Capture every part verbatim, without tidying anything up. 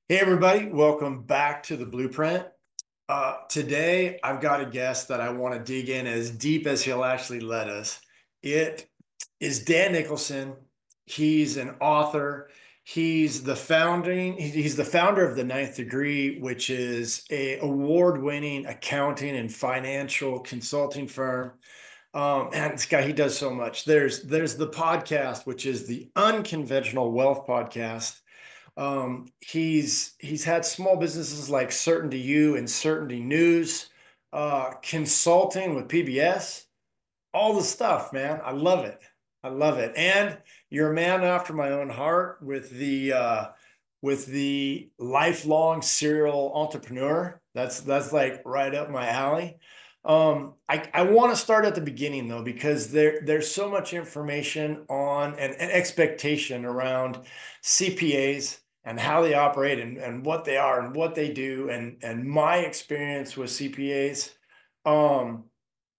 Hey everybody, welcome back to the Blueprint. Uh, today I've got a guest that I want to dig in as deep as he'll actually let us. It is Dan Nicholson. He's an author. He's the founding, he's the founder of the Ninth Degree, which is a award-winning accounting and financial consulting firm. Um, and this guy, he does so much. There's there's the podcast, which is the Unconventional Wealth Podcast. Um, he's he's had small businesses like Certainty U and Certainty News, uh, consulting with P B S, all the stuff, man. I love it. I love it. And you're a man after my own heart with the uh, with the lifelong serial entrepreneur. That's that's like right up my alley. Um, I, I want to start at the beginning though, because there there's so much information on and, and expectation around C P As and how they operate and, and what they are and what they do and and my experience with C P As. Um,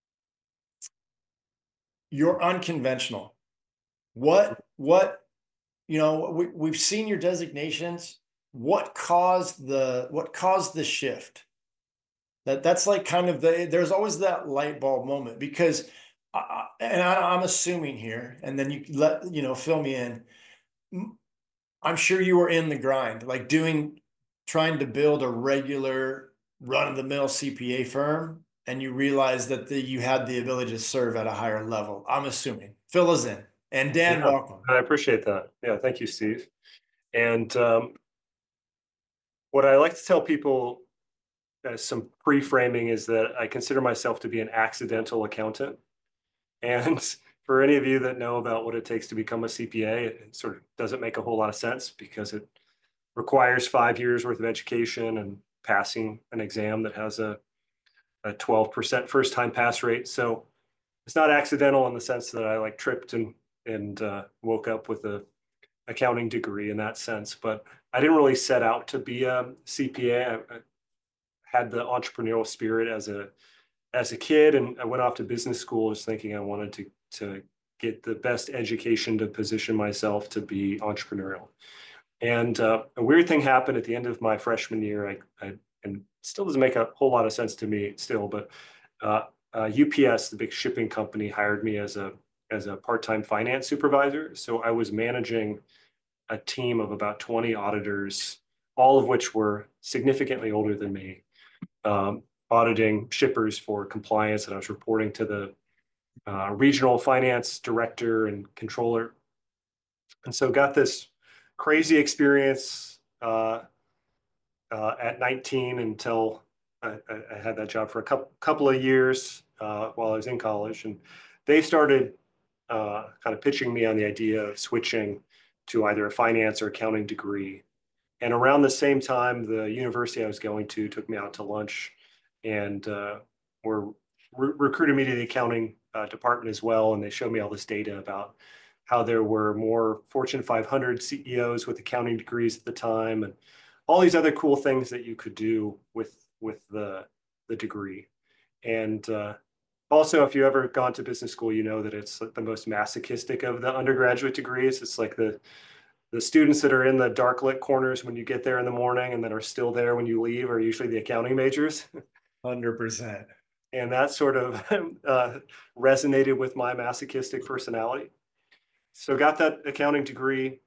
you're unconventional. What what you know, we, we've seen your designations. What caused the what caused the shift? That that's like kind of the there's always that light bulb moment because I, and I, I'm assuming here, and then you let you know fill me in. I'm sure you were in the grind, like doing trying to build a regular run-of-the-mill C P A firm, and you realized that the, you had the ability to serve at a higher level. I'm assuming. Fill us in. And Dan, Yeah, welcome. I appreciate that. Yeah, thank you, Steve. And um, what I like to tell people as some pre-framing is that I consider myself to be an accidental accountant. And for any of you that know about what it takes to become a C P A, it sort of doesn't make a whole lot of sense because it requires five years worth of education and passing an exam that has a, a twelve percent first time pass rate. So it's not accidental in the sense that I like tripped and and uh, woke up with a accounting degree in that sense, but I didn't really set out to be a C P A. I, I had the entrepreneurial spirit as a as a kid, and I went off to business school just thinking I wanted to to get the best education to position myself to be entrepreneurial. And uh, a weird thing happened at the end of my freshman year. I, I and still doesn't make a whole lot of sense to me still, but uh, uh, U P S, the big shipping company, hired me as a as a part-time finance supervisor. So I was managing a team of about twenty auditors, all of which were significantly older than me, um, auditing shippers for compliance. And I was reporting to the uh, regional finance director and controller. And so got this crazy experience uh, uh, at nineteen until I, I, had that job for a couple, couple of years uh, while I was in college. And they started uh, kind of pitching me on the idea of switching to either a finance or accounting degree. And around the same time, the university I was going to took me out to lunch and uh, were re- recruited me to the accounting uh, department as well. And they showed me all this data about how there were more Fortune five hundred C E Os with accounting degrees at the time, and all these other cool things that you could do with with the the degree. And uh, also, if you ever gone to business school, you know that it's like the most masochistic of the undergraduate degrees. It's like the the students that are in the dark lit corners when you get there in the morning and that are still there when you leave are usually the accounting majors. one hundred percent. And that sort of uh, resonated with my masochistic personality. So got that accounting degree,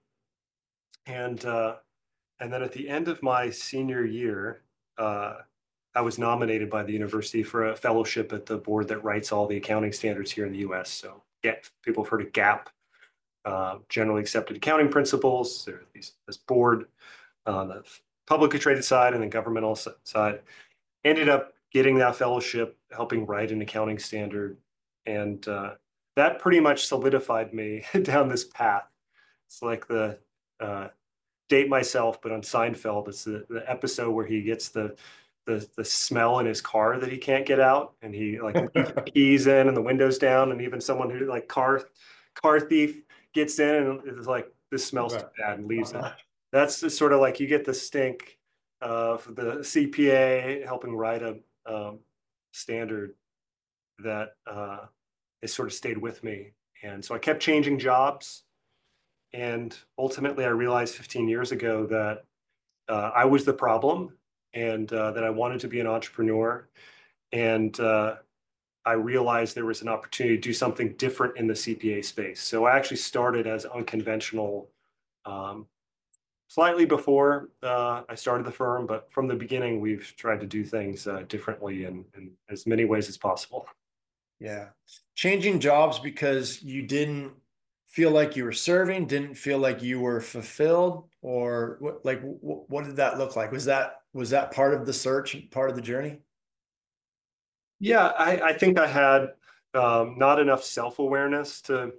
and uh, and then at the end of my senior year, uh, I was nominated by the university for a fellowship at the board that writes all the accounting standards here in the U S. So, yeah, people have heard of GAAP, uh, generally accepted accounting principles. There's these, this board on the publicly traded side and the governmental side. Ended up getting that fellowship, helping write an accounting standard, and uh, that pretty much solidified me down this path. It's like the uh, date myself, but on Seinfeld, it's the, the episode where he gets the the the smell in his car that he can't get out, and he like leaves the keys in and the windows down, and even someone who like car car thief gets in and it's like this smells too Right. bad and leaves it. That's just sort of like you get the stink of the C P A helping write a um, standard that uh, has sort of stayed with me, and so I kept changing jobs, and ultimately I realized fifteen years ago that uh, I was the problem, and uh, that I wanted to be an entrepreneur. And uh, I realized there was an opportunity to do something different in the C P A space. So I actually started as unconventional, um, slightly before uh, I started the firm, but from the beginning, we've tried to do things uh, differently in, in as many ways as possible. Yeah. Changing jobs because you didn't feel like you were serving, didn't feel like you were fulfilled, or what, like, what, what did that look like? Was that, was that part of the search, part of the journey? Yeah, I, I think I had um, not enough self-awareness to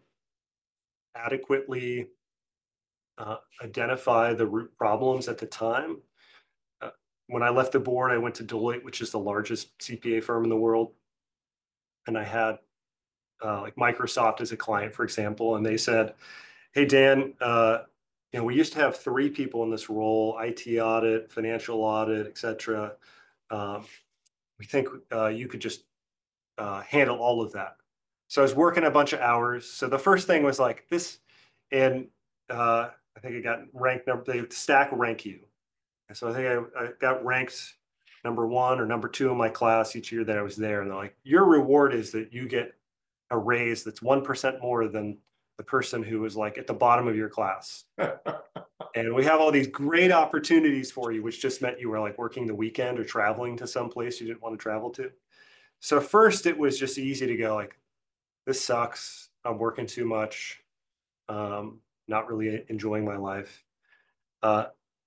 adequately uh, identify the root problems at the time. Uh, when I left the board, I went to Deloitte, which is the largest C P A firm in the world, and I had uh, like Microsoft as a client, for example, and they said, "Hey Dan, uh, you know, we used to have three people in this role: I T audit, financial audit, et cetera. Um, we think uh, you could just uh, handle all of that." So I was working a bunch of hours. So the first thing was like this, and uh, I think it got ranked number. They stack rank you, and so I think I, I got ranked number one or number two in my class each year that I was there. And they're like, "Your reward is that you get a raise that's one percent more than the person who was like at the bottom of your class. And we have all these great opportunities for you," which just meant you were like working the weekend or traveling to some place you didn't want to travel to. So first it was just easy to go like, this sucks. I'm working too much. Um, not really enjoying my life. Uh,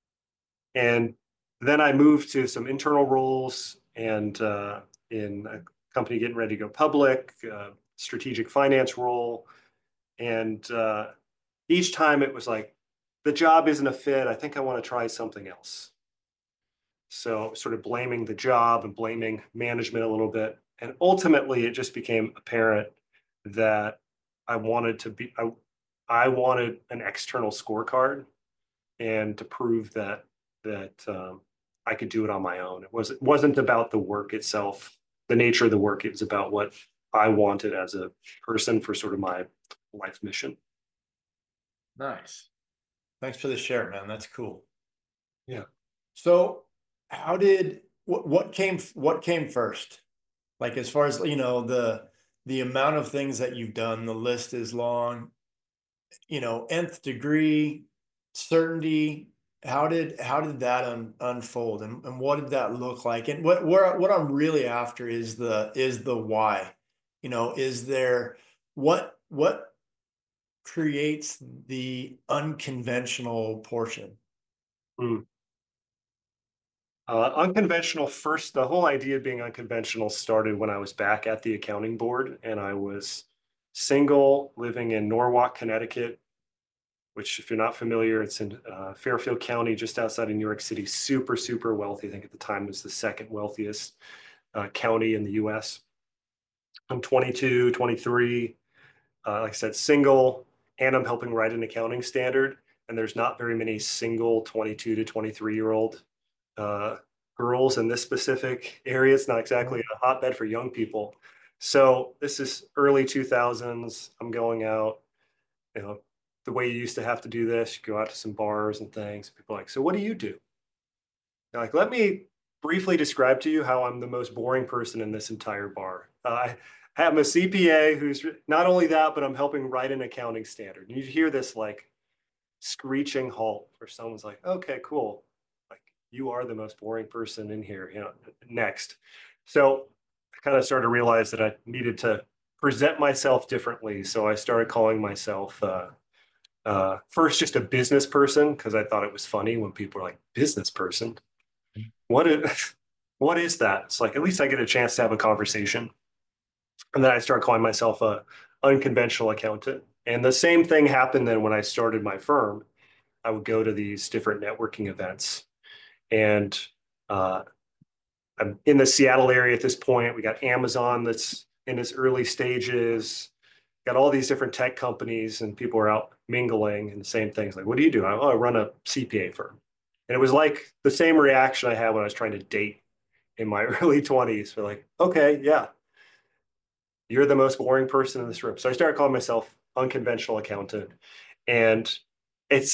and then I moved to some internal roles and uh, in a company getting ready to go public, uh, strategic finance role. And uh, each time it was like, the job isn't a fit. I think I want to try something else. So sort of blaming the job and blaming management a little bit. And ultimately, it just became apparent that I wanted to be, I, I wanted an external scorecard and to prove that that um, I could do it on my own. It was it wasn't about the work itself, the nature of the work. It was about what I wanted as a person for sort of my life mission. Nice. Thanks for the share, man. That's cool. Yeah. So how did, what, what came, what came first? Like, as far as, you know, the, the amount of things that you've done, the list is long, you know, nth degree, certainty. How did, how did that un, unfold, and, and what did that look like? And what, where, what I'm really after is the, is the why, you know, is there, what, what creates the unconventional portion? Mm. Uh, unconventional first, the whole idea of being unconventional started when I was back at the accounting board and I was single living in Norwalk, Connecticut, which, if you're not familiar, it's in uh, Fairfield County, just outside of New York City. Super, super wealthy. I think at the time it was the second wealthiest uh, county in the U S. I'm twenty-two, twenty-three, uh, like I said, single, and I'm helping write an accounting standard. And there's not very many single twenty-two to twenty-three year old uh, girls in this specific area. It's not exactly a hotbed for young people. So this is early two thousands. I'm going out, you know, the way you used to have to do this. You go out to some bars and things. People are like, so what do you do? They're like, let me briefly describe to you how I'm the most boring person in this entire bar. Uh, I have a C P A who's not only that, but I'm helping write an accounting standard. And you hear this like screeching halt where someone's like, okay, cool. Like, you are the most boring person in here, you know, next. So I kind of started to realize that I needed to present myself differently. So I started calling myself uh, uh, first just a business person because I thought it was funny when people were like, business person. What is what is that? It's like at least I get a chance to have a conversation. And then I started calling myself a unconventional accountant. And the same thing happened then when I started my firm. I would go to these different networking events. And uh, I'm in the Seattle area at this point. We got Amazon that's in its early stages, got all these different tech companies, and people are out mingling and the same things. Like, what do you do? I, oh, I run a C P A firm. And it was like the same reaction I had when I was trying to date in my early twenties. We're like, okay, yeah, you're the most boring person in this room. So I started calling myself unconventional accountant. And it's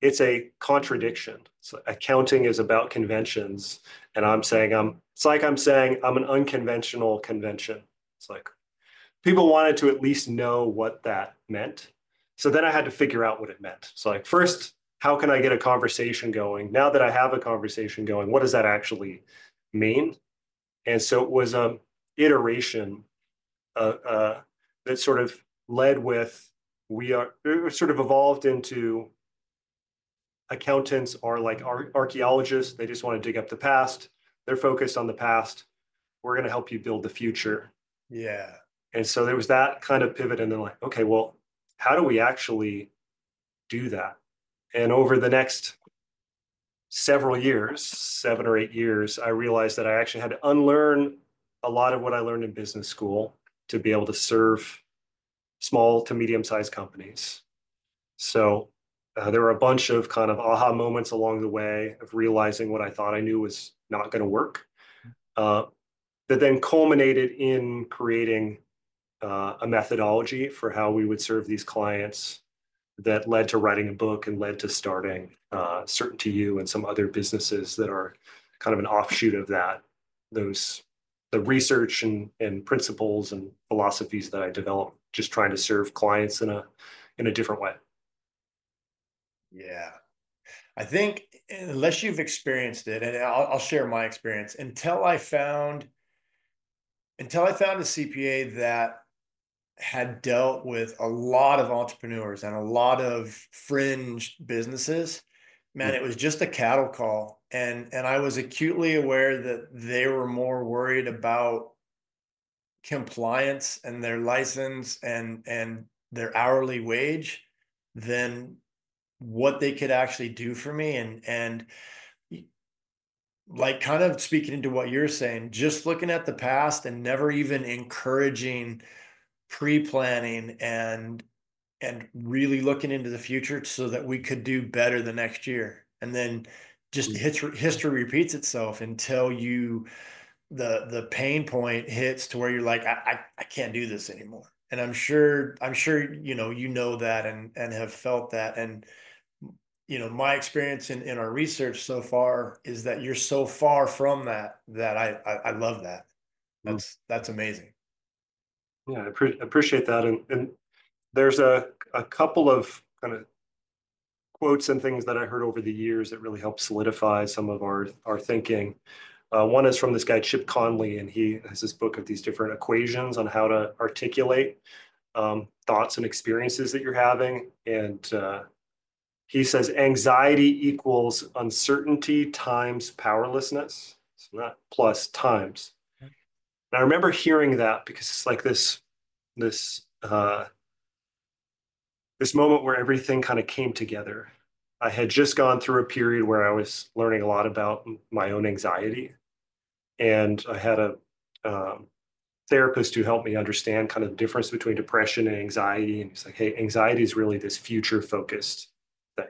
it's a contradiction. So accounting is about conventions, and I'm saying I'm. It's like I'm saying I'm an unconventional convention. It's like people wanted to at least know what that meant. So then I had to figure out what it meant. So like first, how can I get a conversation going? Now that I have a conversation going, what does that actually mean? And so it was a iteration uh, uh, that sort of led with we are it sort of evolved into accountants are like ar- archaeologists. They just want to dig up the past. They're focused on the past. We're going to help you build the future. Yeah. And so there was that kind of pivot. And then, like, okay, well, how do we actually do that? And over the next several years, seven or eight years, I realized that I actually had to unlearn a lot of what I learned in business school to be able to serve small to medium sized companies. So uh, there were a bunch of kind of aha moments along the way of realizing what I thought I knew was not going to work, uh, that then culminated in creating uh, a methodology for how we would serve these clients that led to writing a book and led to starting uh, Certainty U and some other businesses that are kind of an offshoot of that. Those the research and, and principles and philosophies that I developed, just trying to serve clients in a in a different way. Yeah. I think unless you've experienced it, and I'll, I'll share my experience until I found until I found a C P A that had dealt with a lot of entrepreneurs and a lot of fringe businesses, man, Mm. it was just a cattle call. And and I was acutely aware that they were more worried about compliance and their license and and their hourly wage than what they could actually do for me. And and like kind of speaking into what you're saying, just looking at the past and never even encouraging pre-planning and and really looking into the future so that we could do better the next year. And then just history, history repeats itself until you the the pain point hits to where you're like, I, I I can't do this anymore. And I'm sure I'm sure you know you know that and and have felt that. And you know my experience in in our research so far is that you're so far from that that I I, I love that. Mm. That's that's amazing. Yeah, I pre- appreciate that. And, and there's a, a couple of kind of quotes and things that I heard over the years that really help solidify some of our, our thinking. Uh, one is from this guy, Chip Conley, and he has this book of these different equations on how to articulate um, thoughts and experiences that you're having. And uh, he says anxiety equals uncertainty times powerlessness. So not plus, times. And I remember hearing that because it's like this, this, uh, this moment where everything kind of came together. I had just gone through a period where I was learning a lot about my own anxiety, and I had a um, therapist who helped me understand kind of the difference between depression and anxiety. And he's like, "Hey, anxiety is really this future-focused thing."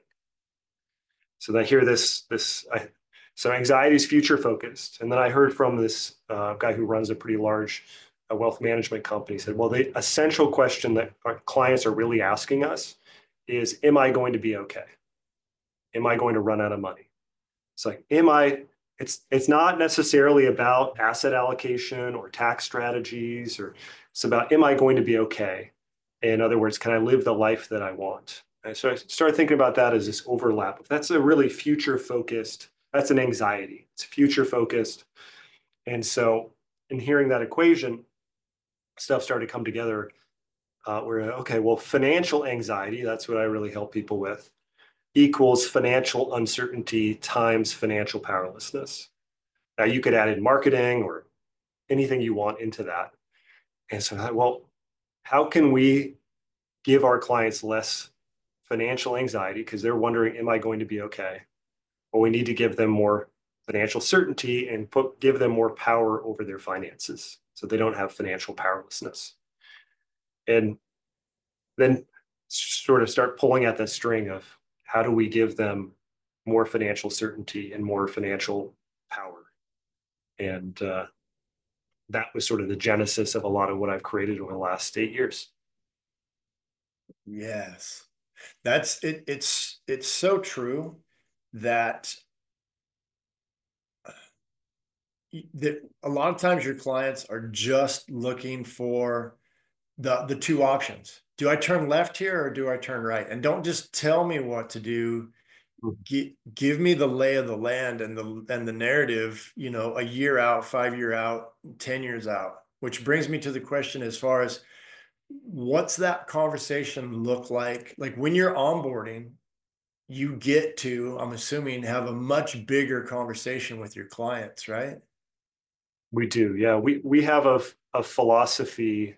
So I hear this, this, I, so anxiety is future-focused, and then I heard from this uh, guy who runs a pretty large uh, wealth management company. He said, "Well, the essential question that our clients are really asking us is, am I going to be okay? Am I going to run out of money?" It's like, am I, it's it's not necessarily about asset allocation or tax strategies, or it's about, am I going to be okay? In other words, can I live the life that I want? And so I started thinking about that as this overlap. That's a really future focused, that's an anxiety. It's future focused. And so in hearing that equation, stuff started to come together uh, where, okay, well, financial anxiety, that's what I really help people with, equals financial uncertainty times financial powerlessness. Now you could add in marketing or anything you want into that. And so, well, how can we give our clients less financial anxiety because they're wondering, am I going to be okay? Well, we need to give them more financial certainty and put give them more power over their finances so they don't have financial powerlessness. And then sort of start pulling at the string of how do we give them more financial certainty and more financial power. And uh, that was sort of the genesis of a lot of what I've created over the last eight years. Yes. That's it. It's it's so true that that a lot of times your clients are just looking for the the two options. Do I turn left here or do I turn right? And don't just tell me what to do. Mhm. Gi- give me the lay of the land and the and the narrative, you know, a year out, five year out, ten years out. Which brings me to the question as far as what's that conversation look like? Like when you're onboarding, you get to, I'm assuming, have a much bigger conversation with your clients, right? We do, yeah. We we have a a philosophy,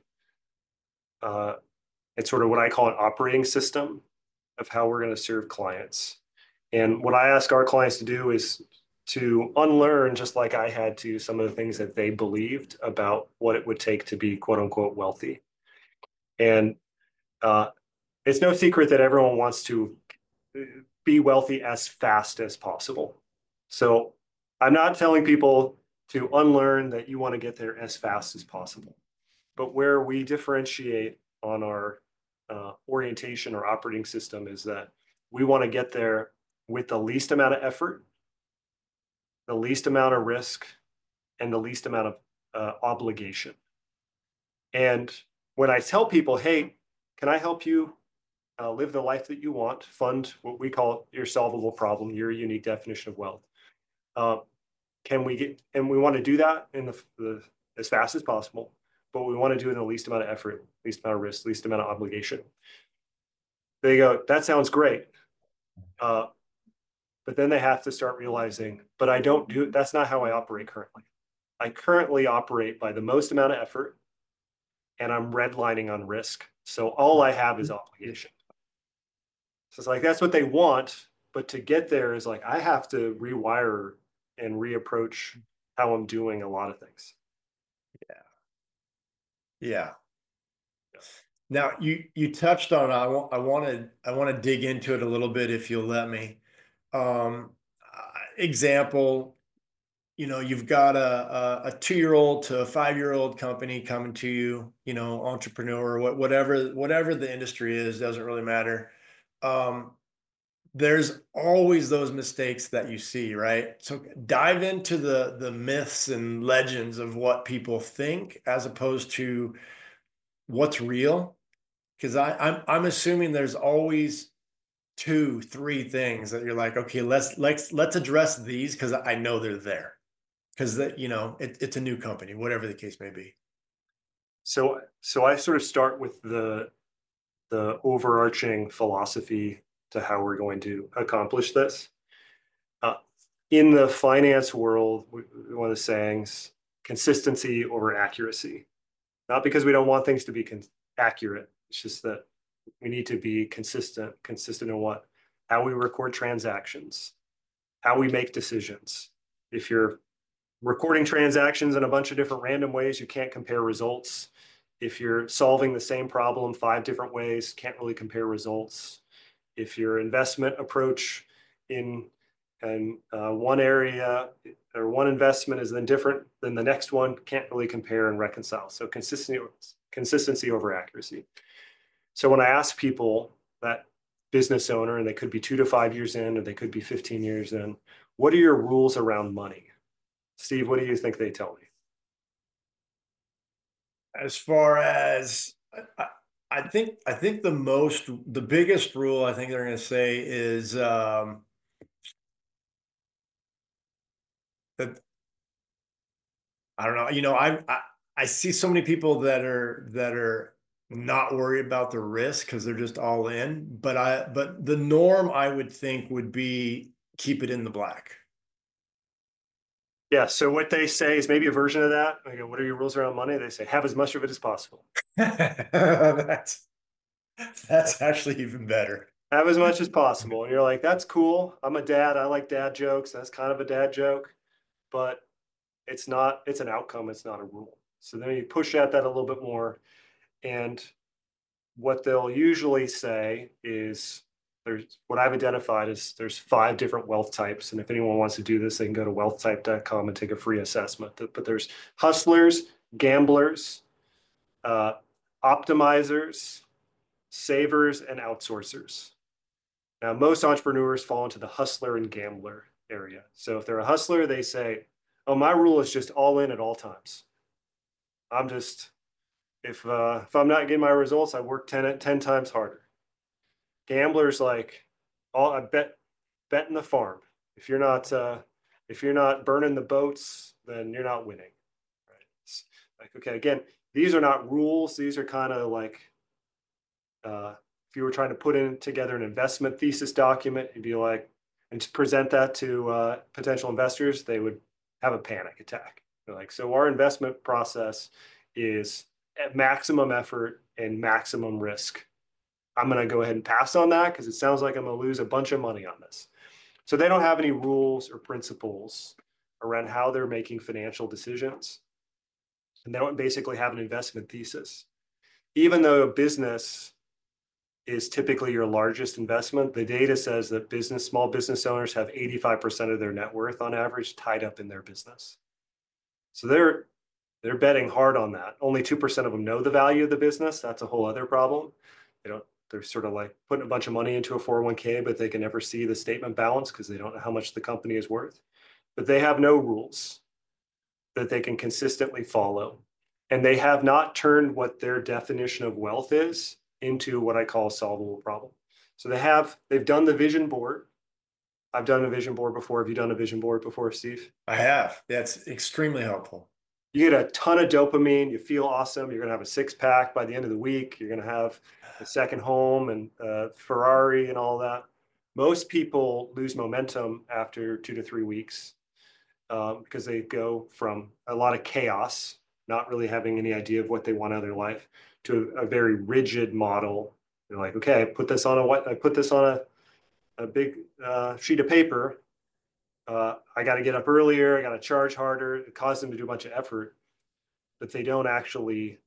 uh, it's sort of what I call an operating system of how we're going to serve clients. And what I ask our clients to do is to unlearn, just like I had to, some of the things that they believed about what it would take to be quote unquote wealthy. And uh, it's no secret that everyone wants to be wealthy as fast as possible. So I'm not telling people to unlearn that you want to get there as fast as possible. But where we differentiate on our uh, orientation or operating system is that we want to get there with the least amount of effort, the least amount of risk, and the least amount of uh, obligation. And when I tell people, hey, can I help you uh, live the life that you want, fund what we call your solvable problem, your unique definition of wealth? Uh, can we get, and we want to do that in the, the as fast as possible, but we want to do it in the least amount of effort, least amount of risk, least amount of obligation. They go, that sounds great. Uh, but then they have to start realizing, but I don't do, that's not how I operate currently. I currently operate by the most amount of effort and I'm redlining on risk. So all I have is obligation. So it's like, that's what they want. But to get there is like, I have to rewire and reapproach how I'm doing a lot of things. Yeah. Now you you touched on I want I want to I want to dig into it a little bit if you'll let me. Um, uh, example, you know, you've got a a, a two year old to a five year old company coming to you, you know, entrepreneur, what whatever whatever the industry is, doesn't really matter. Um, there's always those mistakes that you see, right? So dive into the the myths and legends of what people think as opposed to what's real. Because I I'm I'm assuming there's always two, three things that you're like, okay, let's let's let's address these because I know they're there. Because that, you know, it, it's a new company, whatever the case may be. So, so I sort of start with the the overarching philosophy to how we're going to accomplish this. Uh, in the finance world, one of the sayings, consistency over accuracy. Not because we don't want things to be con- accurate. It's just that we need to be consistent. Consistent in what? How we record transactions, how we make decisions. If you're recording transactions in a bunch of different random ways, you can't compare results. If you're solving the same problem five different ways, can't really compare results. If your investment approach in and uh, one area or one investment is then different than the next one, can't really compare and reconcile. So consistency, consistency over accuracy. So when I ask people, that business owner, and they could be two to five years in, or they could be fifteen years in, what are your rules around money? Steve, what do you think they tell me? As far as I, I think, I think the most, the biggest rule I think they're going to say is um, that I don't know. You know, I, I I see so many people that are that are not worried about the risk because they're just all in. But I but the norm I would think would be keep it in the black. Yeah. So what they say is maybe a version of that. I go, what are your rules around money? They say, have as much of it as possible. That's that's actually even better. Have as much as possible. And you're like, that's cool. I'm a dad. I like dad jokes. That's kind of a dad joke, but it's not, it's an outcome. It's not a rule. So then you push at that a little bit more. And what they'll usually say is there's what I've identified is there's five different wealth types. And if anyone wants to do this, they can go to wealth type dot com and take a free assessment. But there's hustlers, gamblers, uh, optimizers, savers, and outsourcers. Now, most entrepreneurs fall into the hustler and gambler area. So if they're a hustler, they say, oh, my rule is just all in at all times. I'm just, if uh, if I'm not getting my results, I work ten, ten times harder. Gamblers like, all I bet bet in the farm. If you're not uh, if you're not burning the boats, then you're not winning. Right? It's like, okay, again, these are not rules. These are kind of like uh, if you were trying to put in together an investment thesis document, you'd be like, and to present that to uh, potential investors, they would have a panic attack. They're like, so our investment process is at maximum effort and maximum risk. I'm going to go ahead and pass on that because it sounds like I'm going to lose a bunch of money on this. So they don't have any rules or principles around how they're making financial decisions. And they don't basically have an investment thesis. Even though a business is typically your largest investment, the data says that business, small business owners have eighty-five percent of their net worth on average tied up in their business. So they're they're betting hard on that. Only two percent of them know the value of the business. That's a whole other problem. They don't, they're sort of like putting a bunch of money into a four oh one k, but they can never see the statement balance because they don't know how much the company is worth. But they have no rules that they can consistently follow. And they have not turned what their definition of wealth is into what I call a solvable problem. So they have, they've done the vision board. I've done a vision board before. Have you done a vision board before, Steve? I have. That's extremely helpful. You get a ton of dopamine. You feel awesome. You're going to have a six pack by the end of the week. You're going to have a second home and a Ferrari and all that. Most people lose momentum after two to three weeks um, because they go from a lot of chaos, not really having any idea of what they want out of their life, to a, a very rigid model. They're like, okay, I put this on a what? I put this on a, a big uh, sheet of paper. Uh, I got to get up earlier. I got to charge harder. It caused them to do a bunch of effort, but they don't actually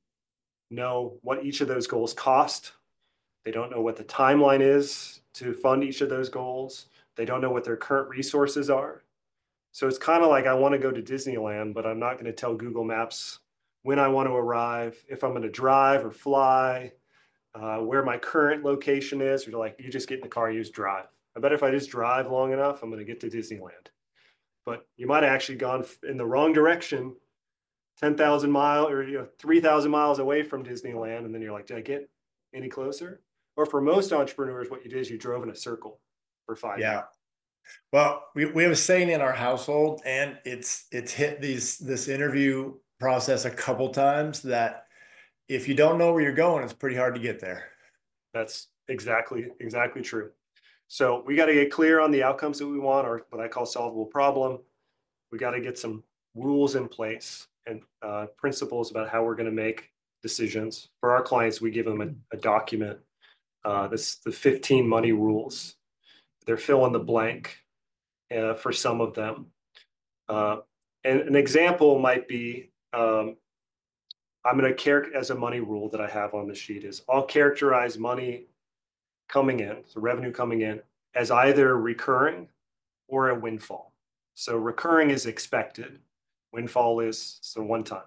know what each of those goals cost. They don't know what the timeline is to fund each of those goals. They don't know what their current resources are. So it's kind of like I want to go to Disneyland, but I'm not going to tell Google Maps when I want to arrive, if I'm going to drive or fly, uh, where my current location is. Or like, you just get in the car, you just drive. I bet if I just drive long enough, I'm going to get to Disneyland. But you might have actually gone in the wrong direction, ten thousand miles or you know, three thousand miles away from Disneyland. And then you're like, did I get any closer? Or for most entrepreneurs, what you did is you drove in a circle for five Yeah. years. Well, we, we have a saying in our household, and it's it's hit these this interview process a couple times that if you don't know where you're going, it's pretty hard to get there. That's exactly, exactly true. So we got to get clear on the outcomes that we want, or what I call solvable problem. We got to get some rules in place and uh, principles about how we're going to make decisions. For our clients, we give them a, a document. Uh, this the fifteen money rules. They're fill in the blank uh, for some of them. Uh, and an example might be um, I'm going to character as a money rule that I have on the sheet is I'll characterize money coming in, so revenue coming in, as either recurring or a windfall. So recurring is expected. Windfall is so one time.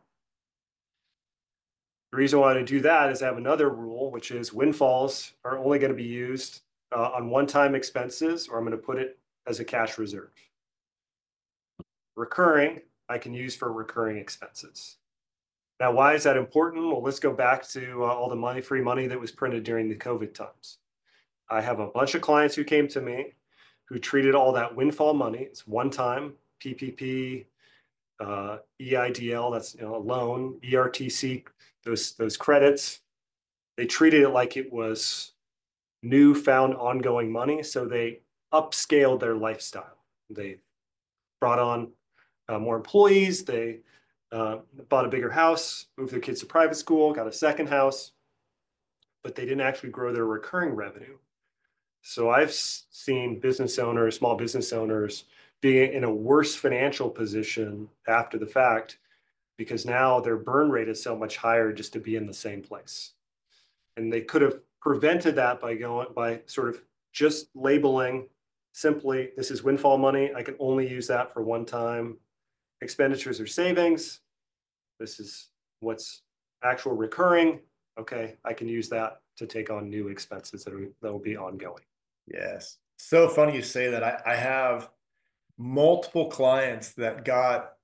The reason why I do that is I have another rule, which is windfalls are only going to be used uh, on one-time expenses, or I'm going to put it as a cash reserve. Recurring, I can use for recurring expenses. Now, why is that important? Well, let's go back to uh, all the money, free money that was printed during the COVID times. I have a bunch of clients who came to me who treated all that windfall money, it's one time, P P P, uh, E I D L, that's you know, a loan, E R T C, those, those credits. They treated it like it was newfound ongoing money. So they upscaled their lifestyle. They brought on uh, more employees. They uh, bought a bigger house, moved their kids to private school, got a second house, but they didn't actually grow their recurring revenue. So I've seen business owners, small business owners being in a worse financial position after the fact because now their burn rate is so much higher just to be in the same place. And they could have prevented that by going by sort of just labeling simply, this is windfall money. I can only use that for one time expenditures or savings. This is what's actual recurring. Okay, I can use that to take on new expenses that, are, that will be ongoing. Yes. So funny you say that. I, I have multiple clients that got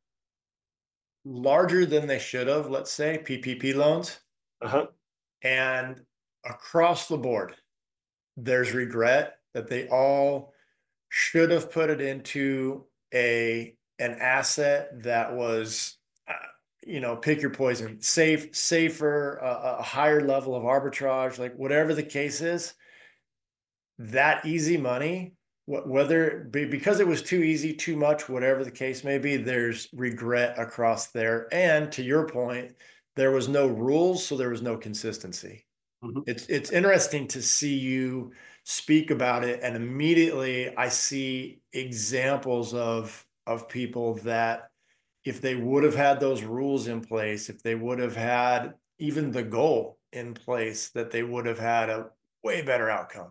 larger than they should have, let's say, P P P loans, Uh-huh. and across the board, there's regret that they all should have put it into a an asset that was, uh, you know, pick your poison, safe, safer, uh, a higher level of arbitrage, like whatever the case is. That easy money, whether because it was too easy, too much, whatever the case may be, there's regret across there. And to your point, there was no rules, so there was no consistency. Mhm. It's it's interesting to see you speak about it, and immediately I see examples of of people that if they would have had those rules in place, if they would have had even the goal in place, that they would have had a way better outcome.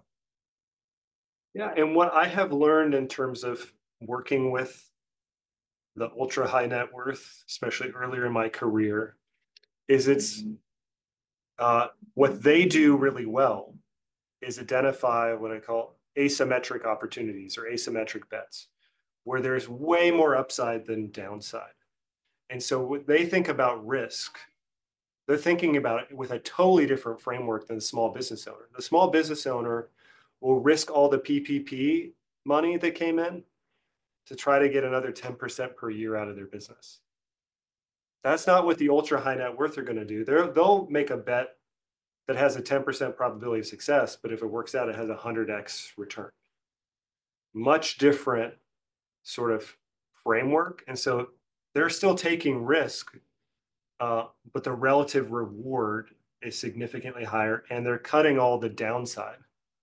Yeah, and what I have learned in terms of working with the ultra high net worth, especially earlier in my career, is it's uh, what they do really well is identify what I call asymmetric opportunities or asymmetric bets, where there's way more upside than downside. And so when they think about risk, they're thinking about it with a totally different framework than the small business owner. The small business owner will risk all the P P P money that came in to try to get another ten percent per year out of their business. That's not what the ultra high net worth are going to do. They're, they'll make a bet that has a ten percent probability of success, but if it works out, it has a one hundred x return. Much different sort of framework. And so they're still taking risk, uh, but the relative reward is significantly higher and they're cutting all the downside,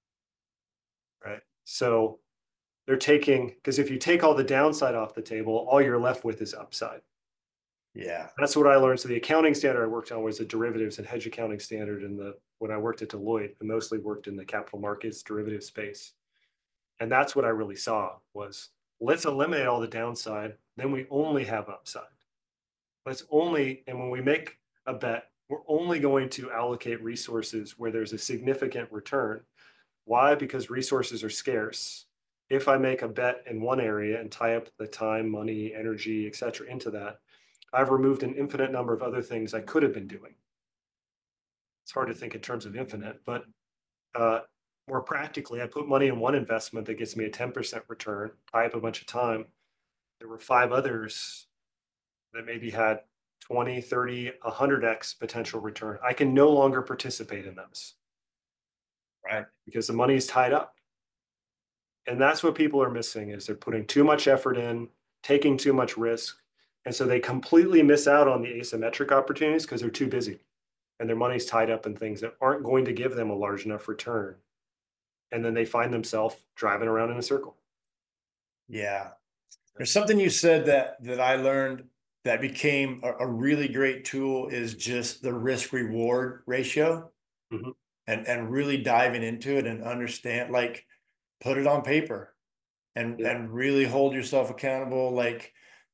right? So they're taking, because if you take all the downside off the table, all you're left with is upside. Yeah. That's what I learned. So the accounting standard I worked on was the derivatives and hedge accounting standard. And the when I worked at Deloitte, I mostly worked in the capital markets derivative space. And that's what I really saw was let's eliminate all the downside. Then we only have upside. Let's only, and when we make a bet, we're only going to allocate resources where there's a significant return. Why? Because resources are scarce. If I make a bet in one area and tie up the time, money, energy, et cetera, into that, I've removed an infinite number of other things I could have been doing. It's hard to think in terms of infinite, but uh, more practically, I put money in one investment that gets me a ten percent return, tie up a bunch of time. There were five others that maybe had twenty, thirty, one hundred x potential return. I can no longer participate in those Right. because the money is tied up. And that's what people are missing is they're putting too much effort in, taking too much risk. And so they completely miss out on the asymmetric opportunities because they're too busy and their money's tied up in things that aren't going to give them a large enough return. And then they find themselves driving around in a circle. Yeah. There's something you said that that I learned that became a, a really great tool is just the risk reward ratio, Mhm. and and really diving into it and understand, like, put it on paper and Yeah. and really hold yourself accountable. Like,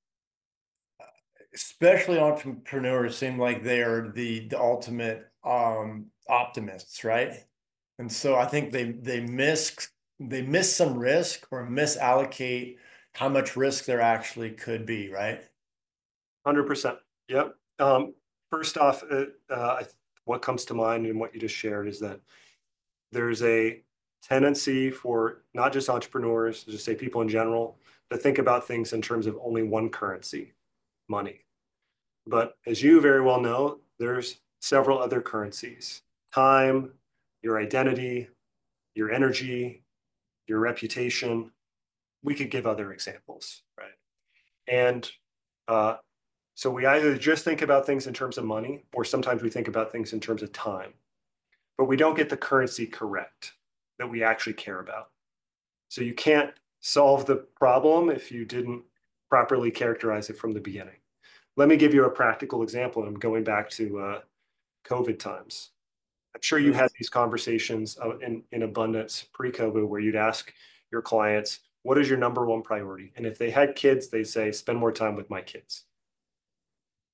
especially entrepreneurs seem like they are the the ultimate um optimists, right? And so I think they they miss they miss some risk or misallocate how much risk there actually could be, right? one hundred percent. Yep. Um, first off, uh, uh, what comes to mind and what you just shared is that there's a tendency for not just entrepreneurs, just say people in general, to think about things in terms of only one currency, money. But as you very well know, there's several other currencies: time, your identity, your energy, your reputation. We could give other examples, right? And uh, so we either just think about things in terms of money, or sometimes we think about things in terms of time, but we don't get the currency correct that we actually care about. So you can't solve the problem if you didn't properly characterize it from the beginning. Let me give you a practical example. I'm going back to uh, COVID times. I'm sure you had these conversations uh, in, in abundance pre-COVID where you'd ask your clients, what is your number one priority? And if they had kids, they say, spend more time with my kids.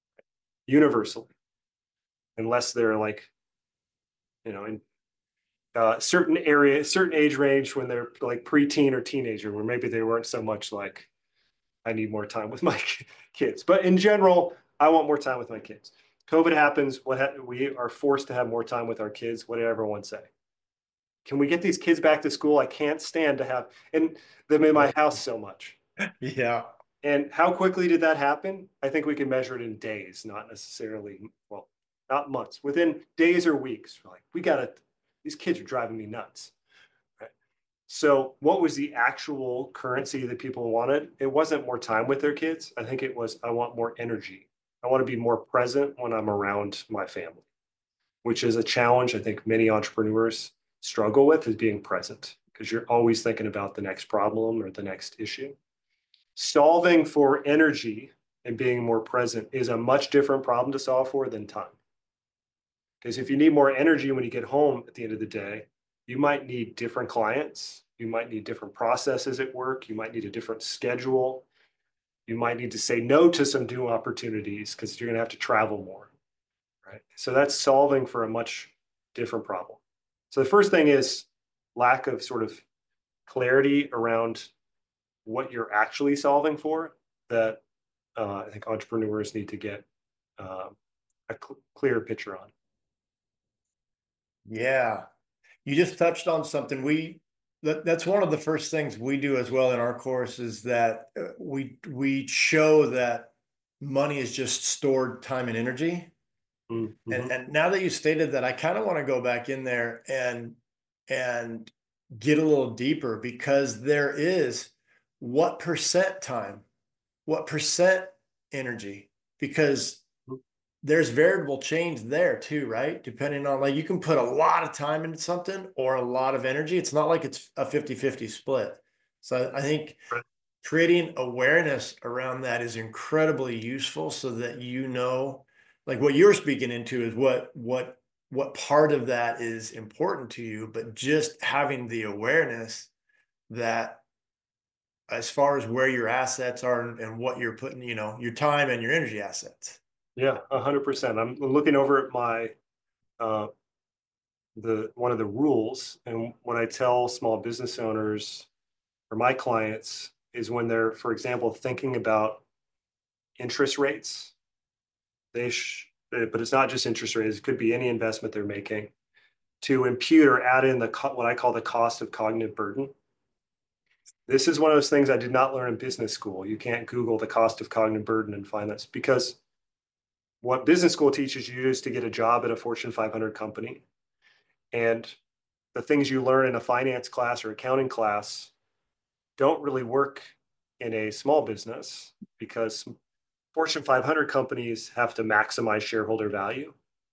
Universally, unless they're like, you know, in uh, certain area, certain age range when they're like preteen or teenager, where maybe they weren't so much like, I need more time with my kids. But in general, I want more time with my kids. COVID happens. What ha- we are forced to have more time with our kids. What did everyone say? Can we get these kids back to school? I can't stand to have and them in my house so much. Yeah. And how quickly did that happen? I think we can measure it in days, not necessarily, well, not months. Within days or weeks, we're like, we gotta, these kids are driving me nuts. Right? So what was the actual currency that people wanted? It wasn't more time with their kids. I think it was, I want more energy. I want to be more present when I'm around my family, which is a challenge I think many entrepreneurs struggle with, is being present because you're always thinking about the next problem or the next issue. Solving for energy and being more present is a much different problem to solve for than time. Because if you need more energy when you get home at the end of the day, you might need different clients, you might need different processes at work, you might need a different schedule, you might need to say no to some new opportunities because you're going to have to travel more, right? So that's solving for a much different problem. So the first thing is lack of sort of clarity around what you're actually solving for, that uh, I think entrepreneurs need to get uh, a cl- clear picture on. Yeah. You just touched on something. We that, that's one of the first things we do as well in our course is that uh, we we show that money is just stored time and energy. And Mm-hmm. and now that you stated that, I kind of want to go back in there and and get a little deeper because there is what percent time, what percent energy, because there's variable change there too, right? Depending on, like, you can put a lot of time into something or a lot of energy. It's not like it's a fifty fifty split. So I think creating awareness around that is incredibly useful so that you know, like what you're speaking into is what what what part of that is important to you, but just having the awareness that as far as where your assets are and, and what you're putting, you know, your time and your energy assets. Yeah, a hundred percent. I'm looking over at my uh, the one of the rules, and what I tell small business owners or my clients is when they're, for example, thinking about interest rates, they sh- but it's not just interest rates; it could be any investment they're making, to impute or add in the co- what I call the cost of cognitive burden. This is one of those things I did not learn in business school. You can't Google the cost of cognitive burden and find this, because what business school teaches you is to get a job at a Fortune five hundred company. And the things you learn in a finance class or accounting class don't really work in a small business, because Fortune five hundred companies have to maximize shareholder value.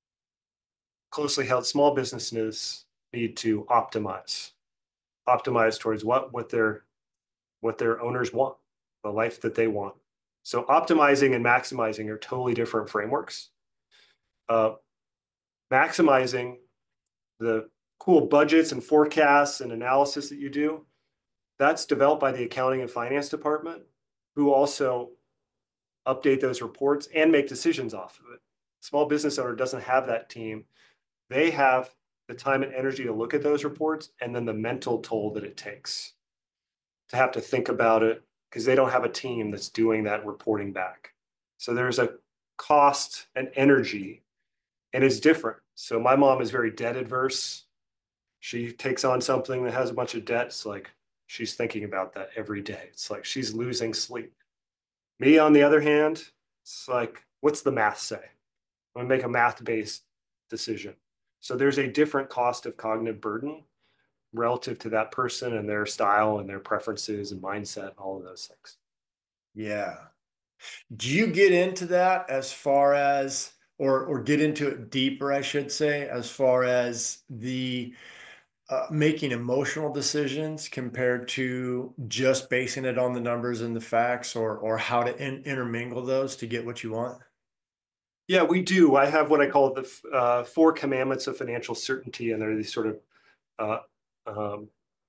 Closely held small businesses need to optimize, optimize towards what, what their, what their owners want, the life that they want. So optimizing and maximizing are totally different frameworks. Uh, maximizing the cool budgets and forecasts and analysis that you do, that's developed by the accounting and finance department, who also update those reports and make decisions off of it. Small business owner doesn't have that team. They have the time and energy to look at those reports, and then the mental toll that it takes to have to think about it, because they don't have a team that's doing that reporting back. So there's a cost and energy, and it's different. So my mom is very debt adverse. She takes on something that has a bunch of debts, like she's thinking about that every day. It's like she's losing sleep. Me, on the other hand, it's like, what's the math say? I'm gonna make a math-based decision. So there's a different cost of cognitive burden relative to that person and their style and their preferences and mindset and all of those things. Yeah. Do you get into that as far as, or or get into it deeper, I should say, as far as the uh, making emotional decisions compared to just basing it on the numbers and the facts, or or how to in, intermingle those to get what you want? Yeah, we do. I have what I call the uh, four commandments of financial certainty, and they're these sort of uh, um,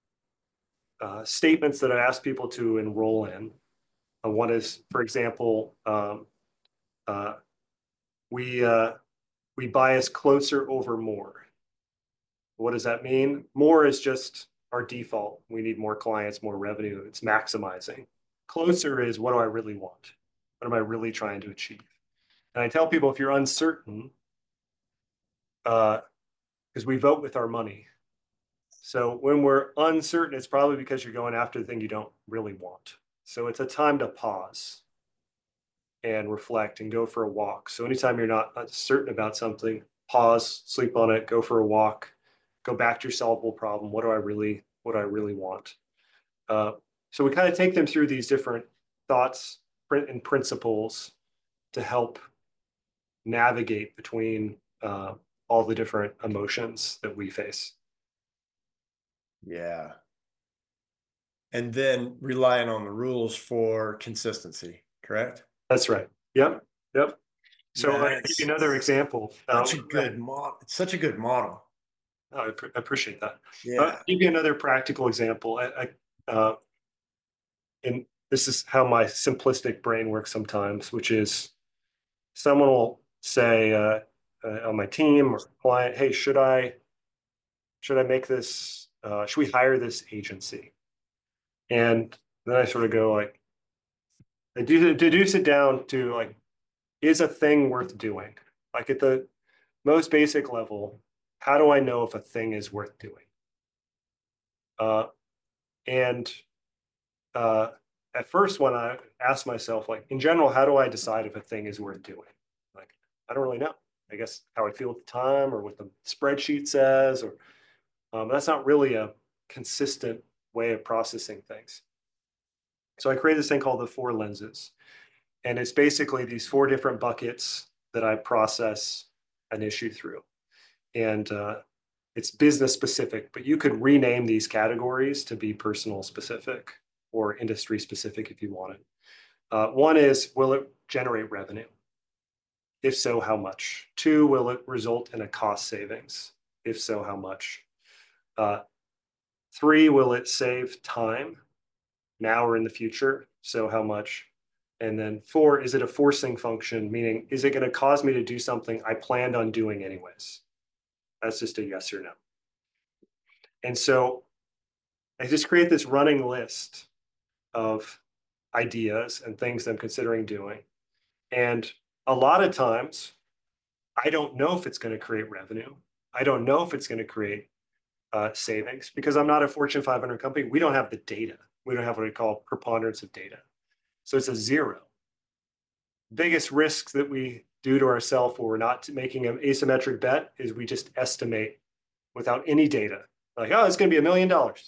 uh, statements that I ask people to enroll in. Uh, one is, for example, um, uh, we uh, we bias closer over more. What does that mean? More is just our default. We need more clients, more revenue. It's maximizing. Closer is what do I really want? What am I really trying to achieve? And I tell people if you're uncertain, uh, because we vote with our money. So when we're uncertain, it's probably because you're going after the thing you don't really want. So it's a time to pause and reflect and go for a walk. So anytime you're not certain about something, pause, sleep on it, go for a walk, go back to your solvable problem. What do I really, what do I really want? Uh, so we kind of take them through these different thoughts and principles to help navigate between uh, all the different emotions that we face. Yeah. And then relying on the rules for consistency, correct? That's right. Yep. Yep. So Man, I'll give you it's another example. Um, such a good model. It's such a good model. I appreciate that. Uh, Yeah. give you another practical example. I, I, uh, and this is how my simplistic brain works sometimes, which is someone will say uh, uh, on my team or client, "Hey, should I should I make this? Uh, should we hire this agency?" And then I sort of go like, I do deduce it down to like, is a thing worth doing? Like at the most basic level, how do I know if a thing is worth doing? Uh, and uh, at first, when I asked myself, like in general, how do I decide if a thing is worth doing? Like, I don't really know. I guess how I feel at the time or what the spreadsheet says, or um, that's not really a consistent way of processing things. So I created this thing called the four lenses. And it's basically these four different buckets that I process an issue through. And uh, it's business specific, but you could rename these categories to be personal specific or industry specific if you wanted. Uh, one is, will it generate revenue? If so, how much? Two, will it result in a cost savings? If so, how much? Uh, three, will it save time now or in the future? So how much? And then four, is it a forcing function? Meaning, is it going to cause me to do something I planned on doing anyways? That's just a yes or no. And so I just create this running list of ideas and things I'm considering doing. And a lot of times, I don't know if it's going to create revenue. I don't know if it's going to create uh, savings because I'm not a Fortune five hundred company. We don't have the data. We don't have what we call preponderance of data. So it's a zero. Biggest risks that we do to ourselves when we're not making an asymmetric bet is we just estimate without any data. Like, oh, it's going to be a million dollars.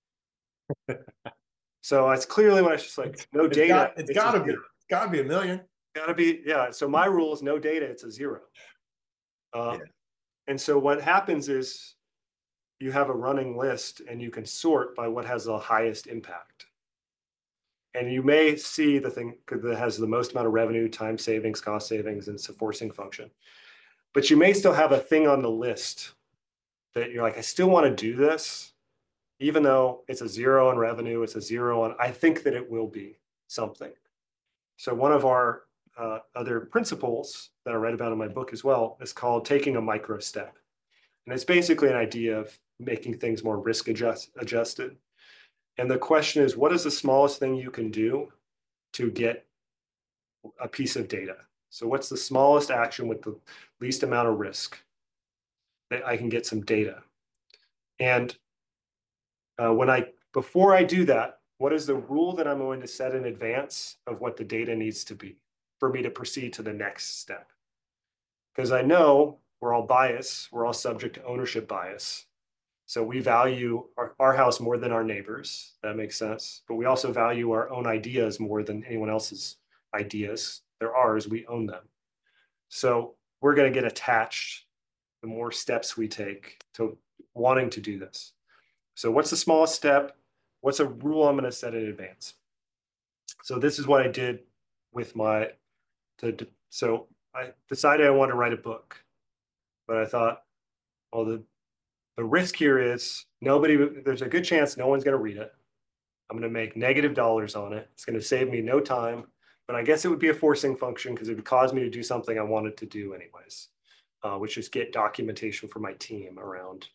So it's clearly when it's just like no It's data, got it's it's a gotta be. zero. It's gotta be a million. Got to be, yeah. So my rule is no data, it's a zero. Uh, Yeah. and so what happens is you have a running list and you can sort by what has the highest impact. And you may see the thing that has the most amount of revenue, time savings, cost savings, and it's a forcing function. But you may still have a thing on the list that you're like, I still want to do this, even though it's a zero on revenue, it's a zero on, I think that it will be something. So one of our uh, other principles that I read about in my book as well is called taking a micro step. And it's basically an idea of making things more risk adjust, adjusted. And the question is, what is the smallest thing you can do to get a piece of data? So what's the smallest action with the least amount of risk that I can get some data? And uh, when I, before I do that, what is the rule that I'm going to set in advance of what the data needs to be for me to proceed to the next step? Because I know we're all biased, we're all subject to ownership bias. So we value our, our house more than our neighbors. That makes sense. But we also value our own ideas more than anyone else's ideas. They're ours, we own them. So we're going to get attached the more steps we take to wanting to do this. So what's the smallest step? What's a rule I'm going to set in advance? So this is what I did with my, to, so I decided I wanted to write a book, but I thought, well, the, the risk here is nobody, there's a good chance no one's going to read it. I'm going to make negative dollars on it. It's going to save me no time, but I guess it would be a forcing function because it would cause me to do something I wanted to do anyways, uh, which is get documentation for my team around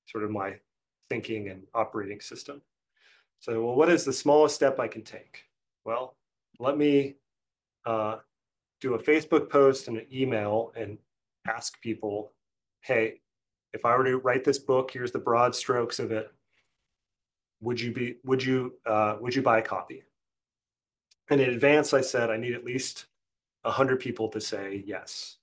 sort of my thinking and operating system. So, well, what is the smallest step I can take? Well, let me uh, do a Facebook post and an email and ask people, hey, if I were to write this book, here's the broad strokes of it. Would you be, would you, uh, would you buy a copy? And in advance, I said, I need at least a hundred people to say yes.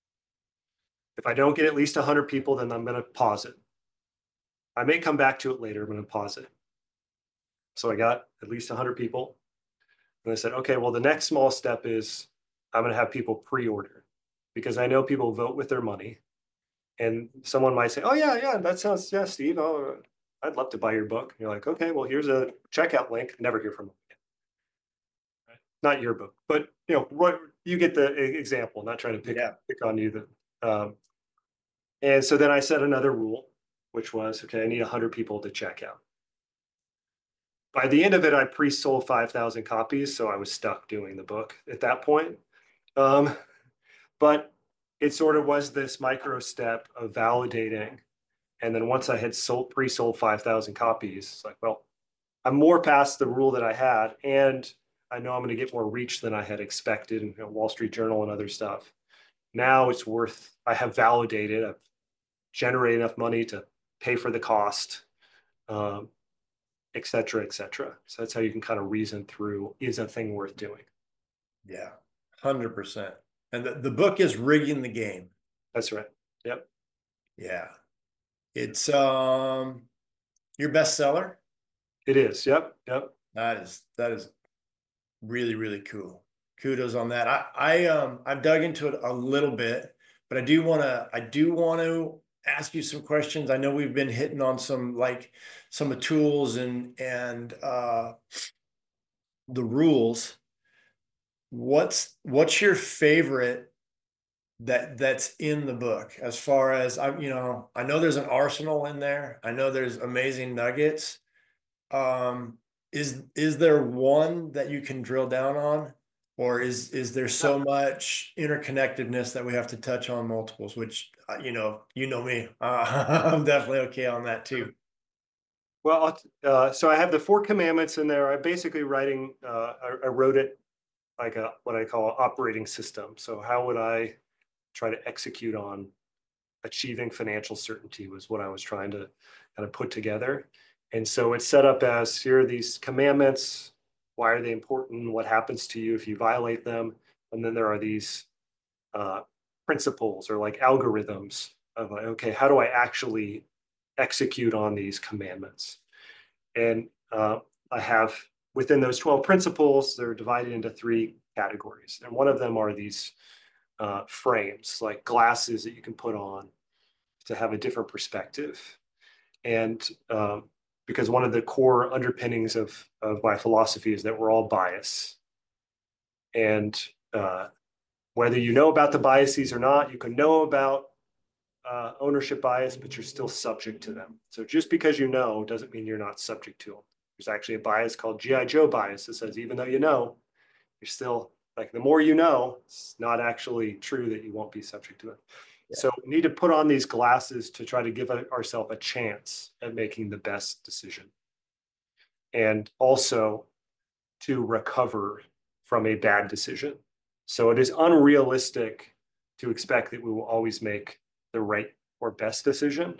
If I don't get at least a hundred people, then I'm going to pause it. I may come back to it later. I'm going to pause it. So I got at least a hundred people. And I said, okay, well, the next small step is I'm going to have people pre-order because I know people vote with their money. And someone might say, oh, yeah, yeah, that sounds, yeah, Steve, oh, I'd love to buy your book. And you're like, okay, well, here's a checkout link. Never hear from them again. Right? Not your book, but you know, what you get the example, not trying to pick, Yeah. pick on you. The, um, and so then I set another rule, which was, okay, I need one hundred people to check out. By the end of it, I pre-sold five thousand copies, so I was stuck doing the book at that point. Um, but it sort of was this micro step of validating. And then once I had sold pre-sold five thousand copies, it's like, well, I'm more past the rule that I had, and I know I'm going to get more reach than I had expected in you know, Wall Street Journal and other stuff. Now it's worth, I have validated, I've generated enough money to pay for the cost. Um, et cetera, et cetera. So that's how you can kind of reason through, is a thing worth doing? Yeah, one hundred percent. And the, the book is Rigging the Game. That's right. Yep. Yeah. It's um your bestseller. It is. Yep. Yep. That is that is really, really cool. Kudos on that. I I um I've dug into it a little bit, but I do want to I do want to ask you some questions. I know we've been hitting on some like some of tools and and uh the rules. What's what's your favorite that that's in the book as far as I you know I know there's an arsenal in there. I know there's amazing nuggets. Um, is is there one that you can drill down on, or is is there so much interconnectedness that we have to touch on multiples? Which uh, you know you know me, uh, I'm definitely okay on that too. Well, uh, so I have the four commandments in there. I'm basically writing, uh, I, I wrote it like a what I call an operating system. So how would I try to execute on achieving financial certainty was what I was trying to kind of put together. And so it's set up as here are these commandments. Why are they important? What happens to you if you violate them? And then there are these uh, principles or like algorithms of like, okay, how do I actually execute on these commandments? And uh, I have within those twelve principles, they're divided into three categories. And one of them are these uh, frames, like glasses that you can put on to have a different perspective. And um, because one of the core underpinnings of, of my philosophy is that we're all biased. And uh, whether you know about the biases or not, you can know about uh, ownership bias, but you're still subject to them. So just because you know doesn't mean you're not subject to them. There's actually a bias called G I Joe bias that says even though you know, you're still like the more you know, it's not actually true that you won't be subject to it. Yeah. So we need to put on these glasses to try to give ourselves a chance at making the best decision. And also to recover from a bad decision. So it is unrealistic to expect that we will always make the right or best decision.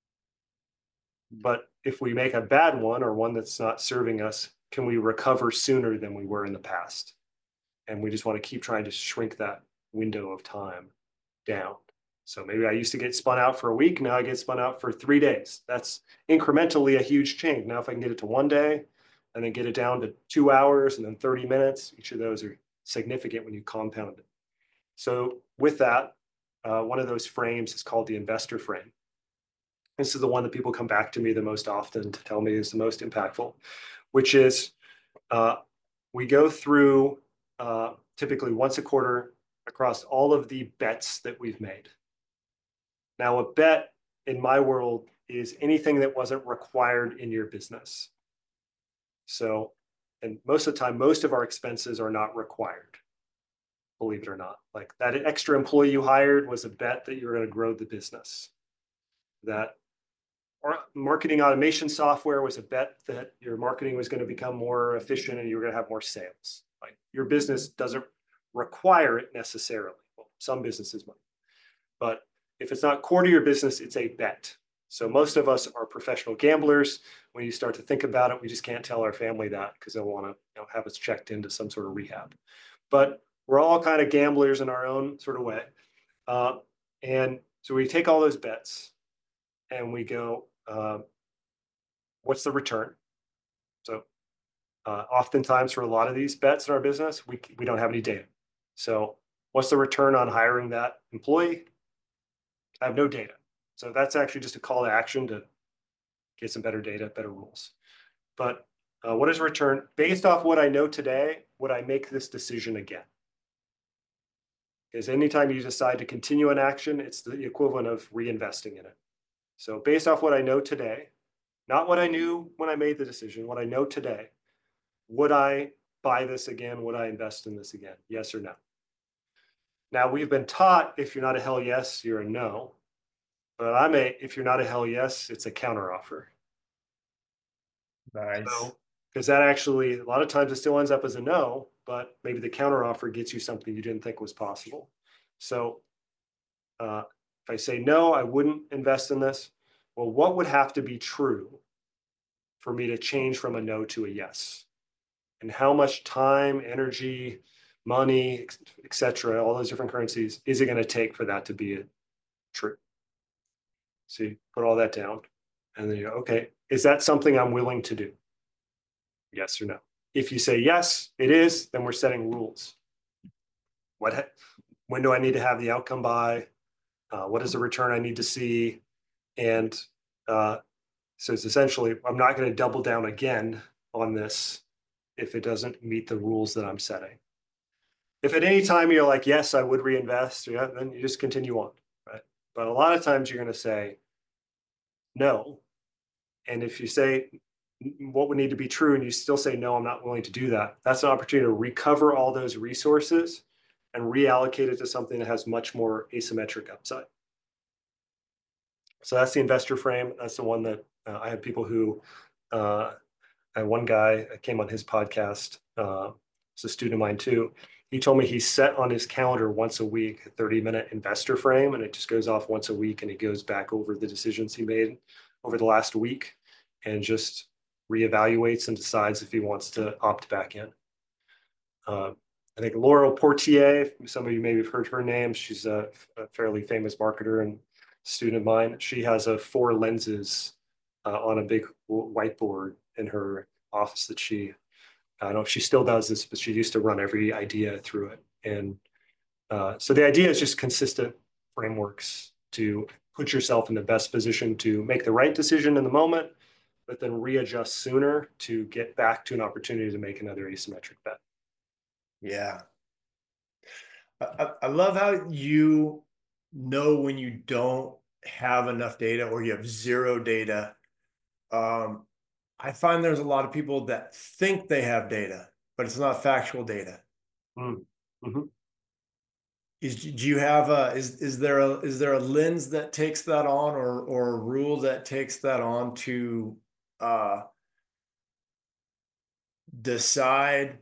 But if we make a bad one or one that's not serving us, can we recover sooner than we were in the past? And we just want to keep trying to shrink that window of time down. So maybe I used to get spun out for a week. Now I get spun out for three days. That's incrementally a huge change. Now, if I can get it to one day and then get it down to two hours and then thirty minutes, each of those are significant when you compound it. So with that, uh, one of those frames is called the investor frame. This is the one that people come back to me the most often to tell me is the most impactful, which is uh, we go through uh, typically once a quarter across all of the bets that we've made. Now, a bet in my world is anything that wasn't required in your business. So, and most of the time, most of our expenses are not required, believe it or not. Like that extra employee you hired was a bet that you were going to grow the business. That or marketing automation software was a bet that your marketing was going to become more efficient and you were going to have more sales. Like your business doesn't require it necessarily. Well, some businesses might, but if it's not core to your business, it's a bet. So most of us are professional gamblers. When you start to think about it, we just can't tell our family that because they'll want to, you know, have us checked into some sort of rehab. But we're all kind of gamblers in our own sort of way. Uh, and so we take all those bets and we go, uh, what's the return? So uh, oftentimes for a lot of these bets in our business, we, we don't have any data. So what's the return on hiring that employee? I have no data. So that's actually just a call to action to get some better data, better rules. But uh, what is return? Based off what I know today, would I make this decision again? Because anytime you decide to continue an action, it's the equivalent of reinvesting in it. So based off what I know today, not what I knew when I made the decision, what I know today, would I buy this again? Would I invest in this again? Yes or no? Now we've been taught if you're not a hell yes, you're a no. But I'm a, if you're not a hell yes, it's a counter offer. Nice. So, because that actually, a lot of times it still ends up as a no, but maybe the counter offer gets you something you didn't think was possible. So uh, if I say no, I wouldn't invest in this. Well, what would have to be true for me to change from a no to a yes? And how much time, energy, money, et cetera, all those different currencies, is it going to take for that to be a true? So you put all that down and then you go, okay, is that something I'm willing to do? Yes or no? If you say yes, it is, then we're setting rules. What, when do I need to have the outcome by? Uh, what is the return I need to see? And uh, so it's essentially, I'm not going to double down again on this if it doesn't meet the rules that I'm setting. If at any time you're like, yes, I would reinvest, yeah, then you just continue on, right? But a lot of times you're going to say no. And if you say what would need to be true and you still say, no, I'm not willing to do that, that's an opportunity to recover all those resources and reallocate it to something that has much more asymmetric upside. So that's the investor frame. That's the one that uh, I have people who, uh, I one guy I came on his podcast, uh, it's a student of mine too. He told me he's set on his calendar once a week, a thirty minute investor frame, and it just goes off once a week and he goes back over the decisions he made over the last week and just reevaluates and decides if he wants to opt back in. Uh, I think Laurel Portier, some of you maybe have heard her name. She's a, a fairly famous marketer and student of mine. She has a four lenses uh, on a big whiteboard in her office that she, I don't know if she still does this, but she used to run every idea through it. And uh, so the idea is just consistent frameworks to put yourself in the best position to make the right decision in the moment, but then readjust sooner to get back to an opportunity to make another asymmetric bet. Yeah. I, I love how you know when you don't have enough data or you have zero data. Um, I find there's a lot of people that think they have data, but it's not factual data. Mm. Mm-hmm. Is do you have a is is there a is there a lens that takes that on or or a rule that takes that on to uh decide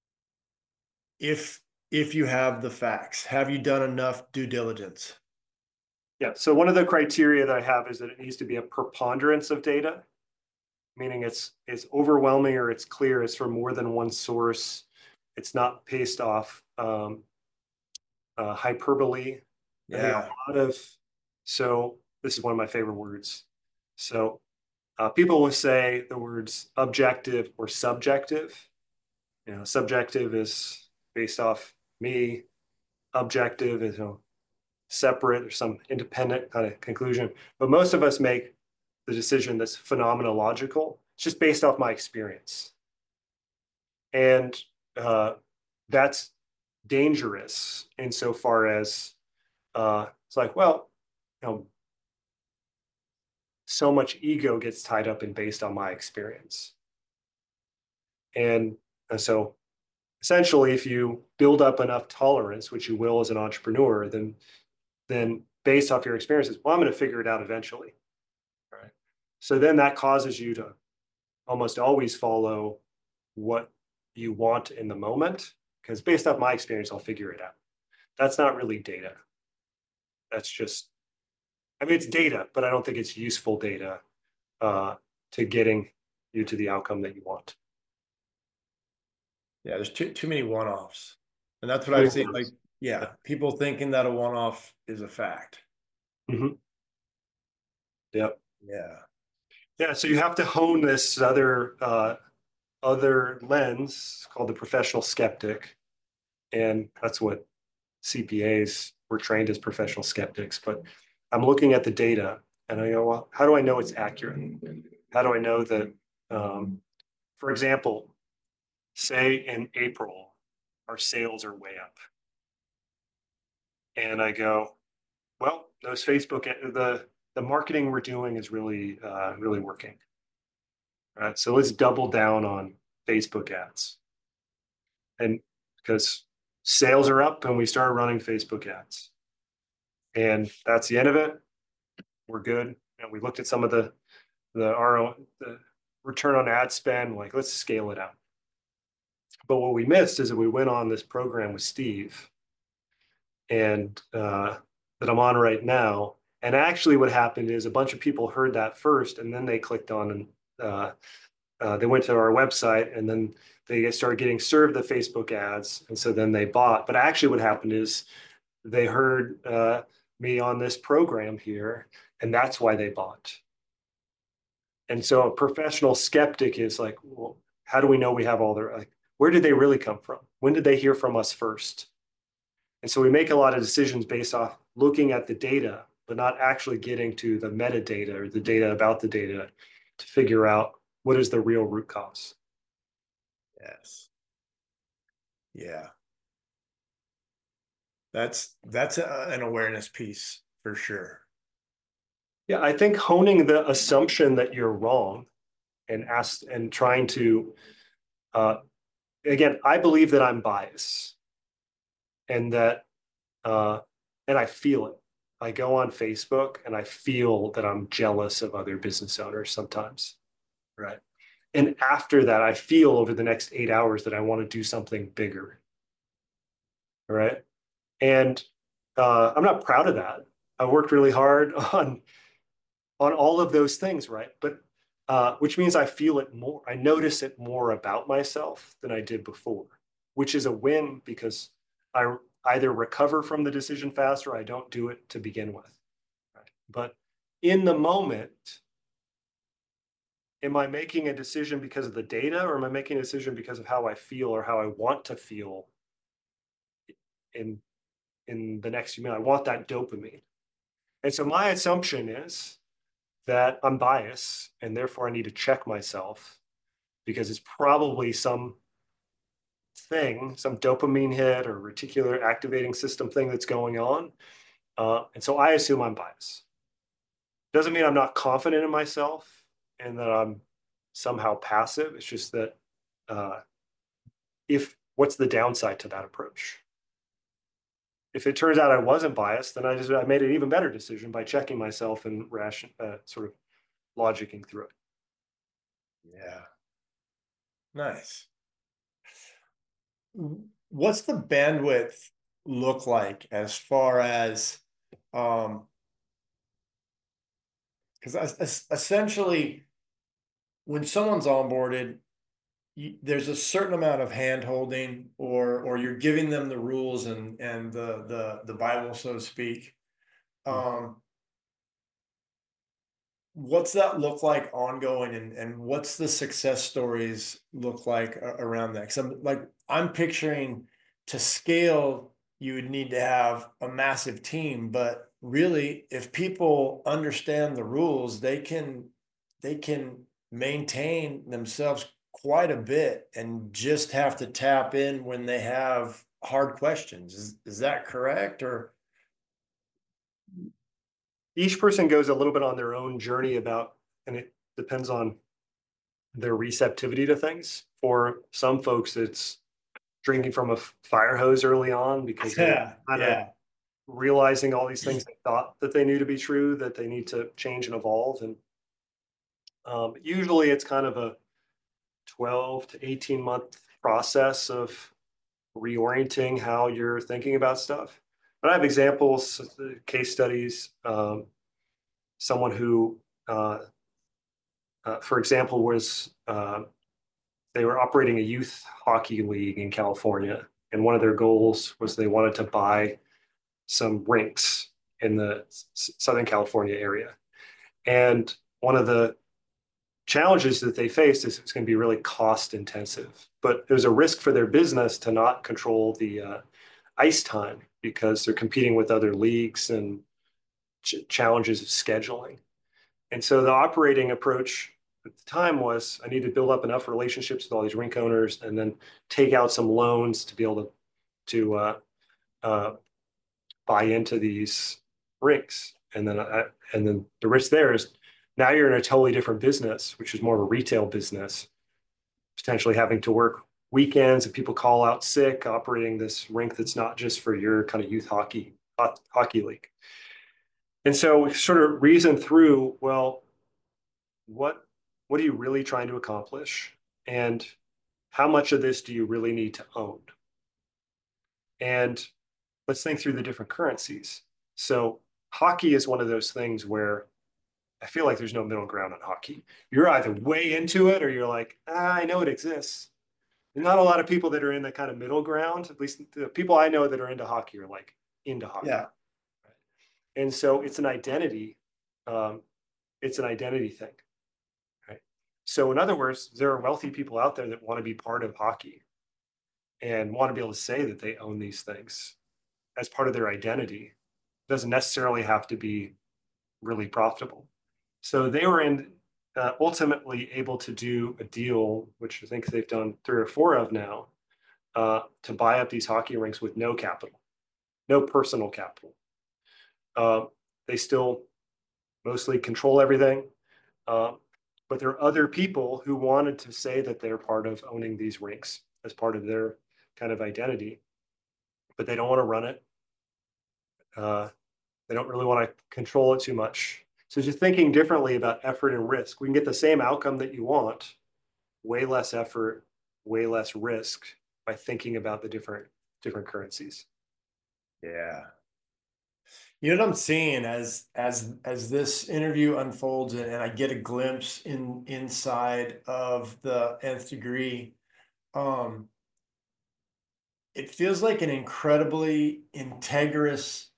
if if you have the facts? Have you done enough due diligence? Yeah. So one of the criteria that I have is that it needs to be a preponderance of data, meaning it's it's overwhelming or it's clear. It's from more than one source. It's not based off um, uh, hyperbole. I think a Yeah. lot of so this is one of my favorite words. So uh, people will say the words objective or subjective. You know, subjective is based off me. Objective is, you know, separate or some independent kind of conclusion. But most of us make the decision that's phenomenological. It's just based off my experience. And uh, that's dangerous insofar as uh, it's like, well, you know, so much ego gets tied up in based on my experience. And, and so essentially, if you build up enough tolerance, which you will as an entrepreneur, then then based off your experiences, well, I'm going to figure it out eventually. Right. So then that causes you to almost always follow what you want in the moment, because based off my experience, I'll figure it out. That's not really data. That's just, I mean, it's data, but I don't think it's useful data uh, to getting you to the outcome that you want. Yeah, there's too too many one-offs. And that's what Too many I've seen. words. Like, yeah, people thinking that a one-off is a fact. Mhm. Yep. Yeah. Yeah. So you have to hone this other uh, other lens called the professional skeptic, and that's what C P As were trained as professional skeptics. But I'm looking at the data, and I go, well, how do I know it's accurate? How do I know that, um, for example, say in April, our sales are way up, and I go, well, those Facebook the the marketing we're doing is really uh, really working. Right, so let's double down on Facebook ads, and because sales are up, and we start running Facebook ads, and that's the end of it. We're good. And we looked at some of the the R O the return on ad spend. Like, let's scale it out. But what we missed is that we went on this program with Steve, and uh, that I'm on right now. And actually, what happened is a bunch of people heard that first, and then they clicked on and uh, uh, they went to our website, and then they started getting served the Facebook ads, and so then they bought. But actually, what happened is they heard uh, me on this program here, and that's why they bought. And so a professional skeptic is like, well, how do we know we have all their, like, where did they really come from? When did they hear from us first? And so we make a lot of decisions based off looking at the data, but not actually getting to the metadata or the data about the data to figure out what is the real root cause. Yes. Yeah. That's that's a, an awareness piece for sure. Yeah, I think honing the assumption that you're wrong and ask and trying to, uh, again, I believe that I'm biased and that, uh, and I feel it. I go on Facebook and I feel that I'm jealous of other business owners sometimes, right? And after that, I feel over the next eight hours that I want to do something bigger, right? And uh, I'm not proud of that. I worked really hard on on all of those things, right? But uh, which means I feel it more. I notice it more about myself than I did before, which is a win because I either recover from the decision faster or I don't do it to begin with. Right? But in the moment, am I making a decision because of the data, or am I making a decision because of how I feel or how I want to feel in in the next few minutes? I want that dopamine. And so my assumption is that I'm biased and therefore I need to check myself because it's probably some thing, some dopamine hit or reticular activating system thing that's going on. Uh, and so I assume I'm biased. Doesn't mean I'm not confident in myself and that I'm somehow passive. It's just that uh, if what's the downside to that approach? If it turns out I wasn't biased, then I just I made an even better decision by checking myself and ration uh, sort of logicking through it. Yeah. Nice. What's the bandwidth look like as far as um because essentially when someone's onboarded, you, there's a certain amount of hand holding or or you're giving them the rules and and the the the Bible, so to speak. Um, what's that look like ongoing, and and what's the success stories look like around that? Because I'm like I'm picturing to scale, you would need to have a massive team, but really, if people understand the rules, they can they can maintain themselves quite a bit and just have to tap in when they have hard questions. Is, is that correct? Or Each person goes a little bit on their own journey about, and it depends on their receptivity to things. For some folks, it's drinking from a fire hose early on because they're yeah, kind of yeah, realizing all these things they thought that they knew to be true that they need to change and evolve. And Um, usually it's kind of a twelve to eighteen month process of reorienting how you're thinking about stuff. But I have examples, uh, case studies, um, someone who, uh, uh, for example, was uh, they were operating a youth hockey league in California. And one of their goals was they wanted to buy some rinks in the Southern California area. And one of the challenges that they faced is it's going to be really cost intensive, but there's a risk for their business to not control the uh, ice time because they're competing with other leagues and ch- challenges of scheduling. And so the operating approach at the time was I need to build up enough relationships with all these rink owners and then take out some loans to be able to to uh, uh, buy into these rinks. And then I, and then the risk there is now you're in a totally different business, which is more of a retail business, potentially having to work weekends if people call out sick, operating this rink that's not just for your kind of youth hockey hockey league. And so we sort of reason through, well, what what are you really trying to accomplish? And how much of this do you really need to own? And let's think through the different currencies. So hockey is one of those things where I feel like there's no middle ground on hockey. You're either way into it or you're like, ah, I know it exists. There's not a lot of people that are in the kind of middle ground. At least the people I know that are into hockey are like into hockey. Yeah. And so it's an identity. Um, it's an identity thing. Right. So in other words, there are wealthy people out there that want to be part of hockey and want to be able to say that they own these things as part of their identity. It doesn't necessarily have to be really profitable. So they were in uh, ultimately able to do a deal, which I think they've done three or four of now, uh, to buy up these hockey rinks with no capital, no personal capital. Uh, they still mostly control everything, uh, but there are other people who wanted to say that they're part of owning these rinks as part of their kind of identity, but they don't want to run it. Uh, they don't really want to control it too much. So just thinking differently about effort and risk, we can get the same outcome that you want, way less effort, way less risk by thinking about the different different currencies. Yeah. You know what I'm seeing as as as this interview unfolds and, and I get a glimpse in inside of the nth degree, um, it feels like an incredibly integrous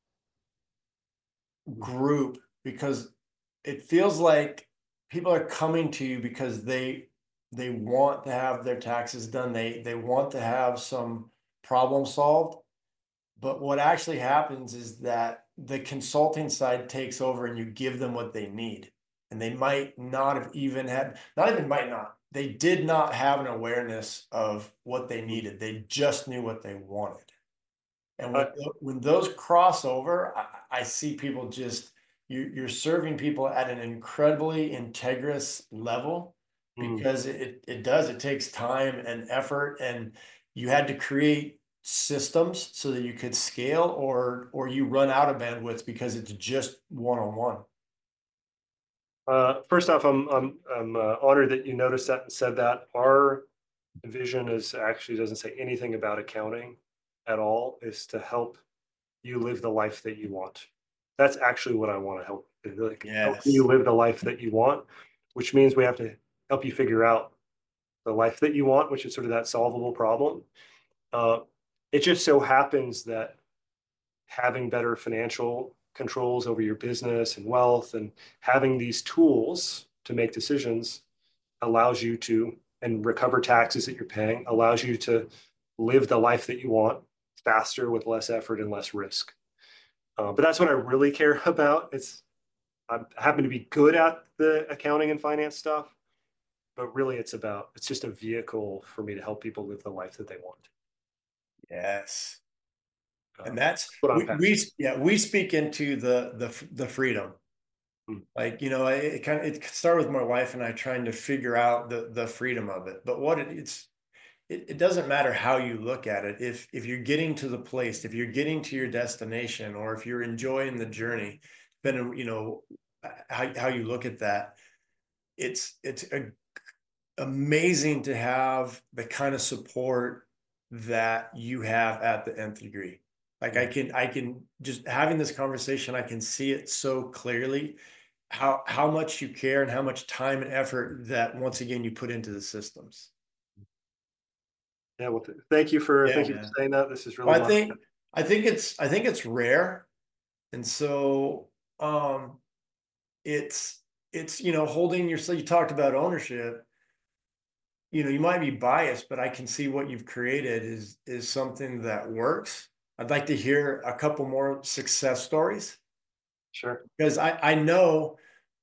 group because it feels like people are coming to you because they they want to have their taxes done. They they want to have some problem solved. But what actually happens is that the consulting side takes over and you give them what they need. And they might not have even had, not even might not, they did not have an awareness of what they needed. They just knew what they wanted. And when, Uh, when those cross over, I, I see people just, you, you're serving people at an incredibly integrous level mm, because it, it does, it takes time and effort, and you had to create systems so that you could scale, or or you run out of bandwidth because it's just one-on-one. uh, first off, I'm I'm I'm uh, honored that you noticed that and said that. Our vision is actually doesn't say anything about accounting at all. Is to help you live the life that you want. That's actually what I want to help. Like help you Yes. live the life that you want, which means we have to help you figure out the life that you want, which is sort of that solvable problem. Uh, it just so happens that having better financial controls over your business and wealth and having these tools to make decisions allows you to and recover taxes that you're paying allows you to live the life that you want faster with less effort and less risk. Uh, but that's what I really care about. It's I happen to be good at the accounting and finance stuff, but really it's about it's just a vehicle for me to help people live the life that they want. Yes. Uh, And that's what I'm we we passionate. yeah, we speak into the the the freedom. Mm. Like, you know, it kind of it started with my wife and I trying to figure out the the freedom of it. But what it, it's it, it doesn't matter how you look at it. If if you're getting to the place, if you're getting to your destination, or if you're enjoying the journey, then you know how how you look at that. it's it's a, amazing to have the kind of support that you have at the nth degree. Like I can I can just having this conversation, I can see it so clearly how how much you care and how much time and effort that once again you put into the systems. Yeah, well, th- thank you for Yeah, thank you for man. saying that. This is really Well, I wonderful. think I think it's I think it's rare, and so um, it's it's you know holding your. So you talked about ownership. You know, you might be biased, but I can see what you've created is is something that works. I'd like to hear a couple more success stories Sure. because I I know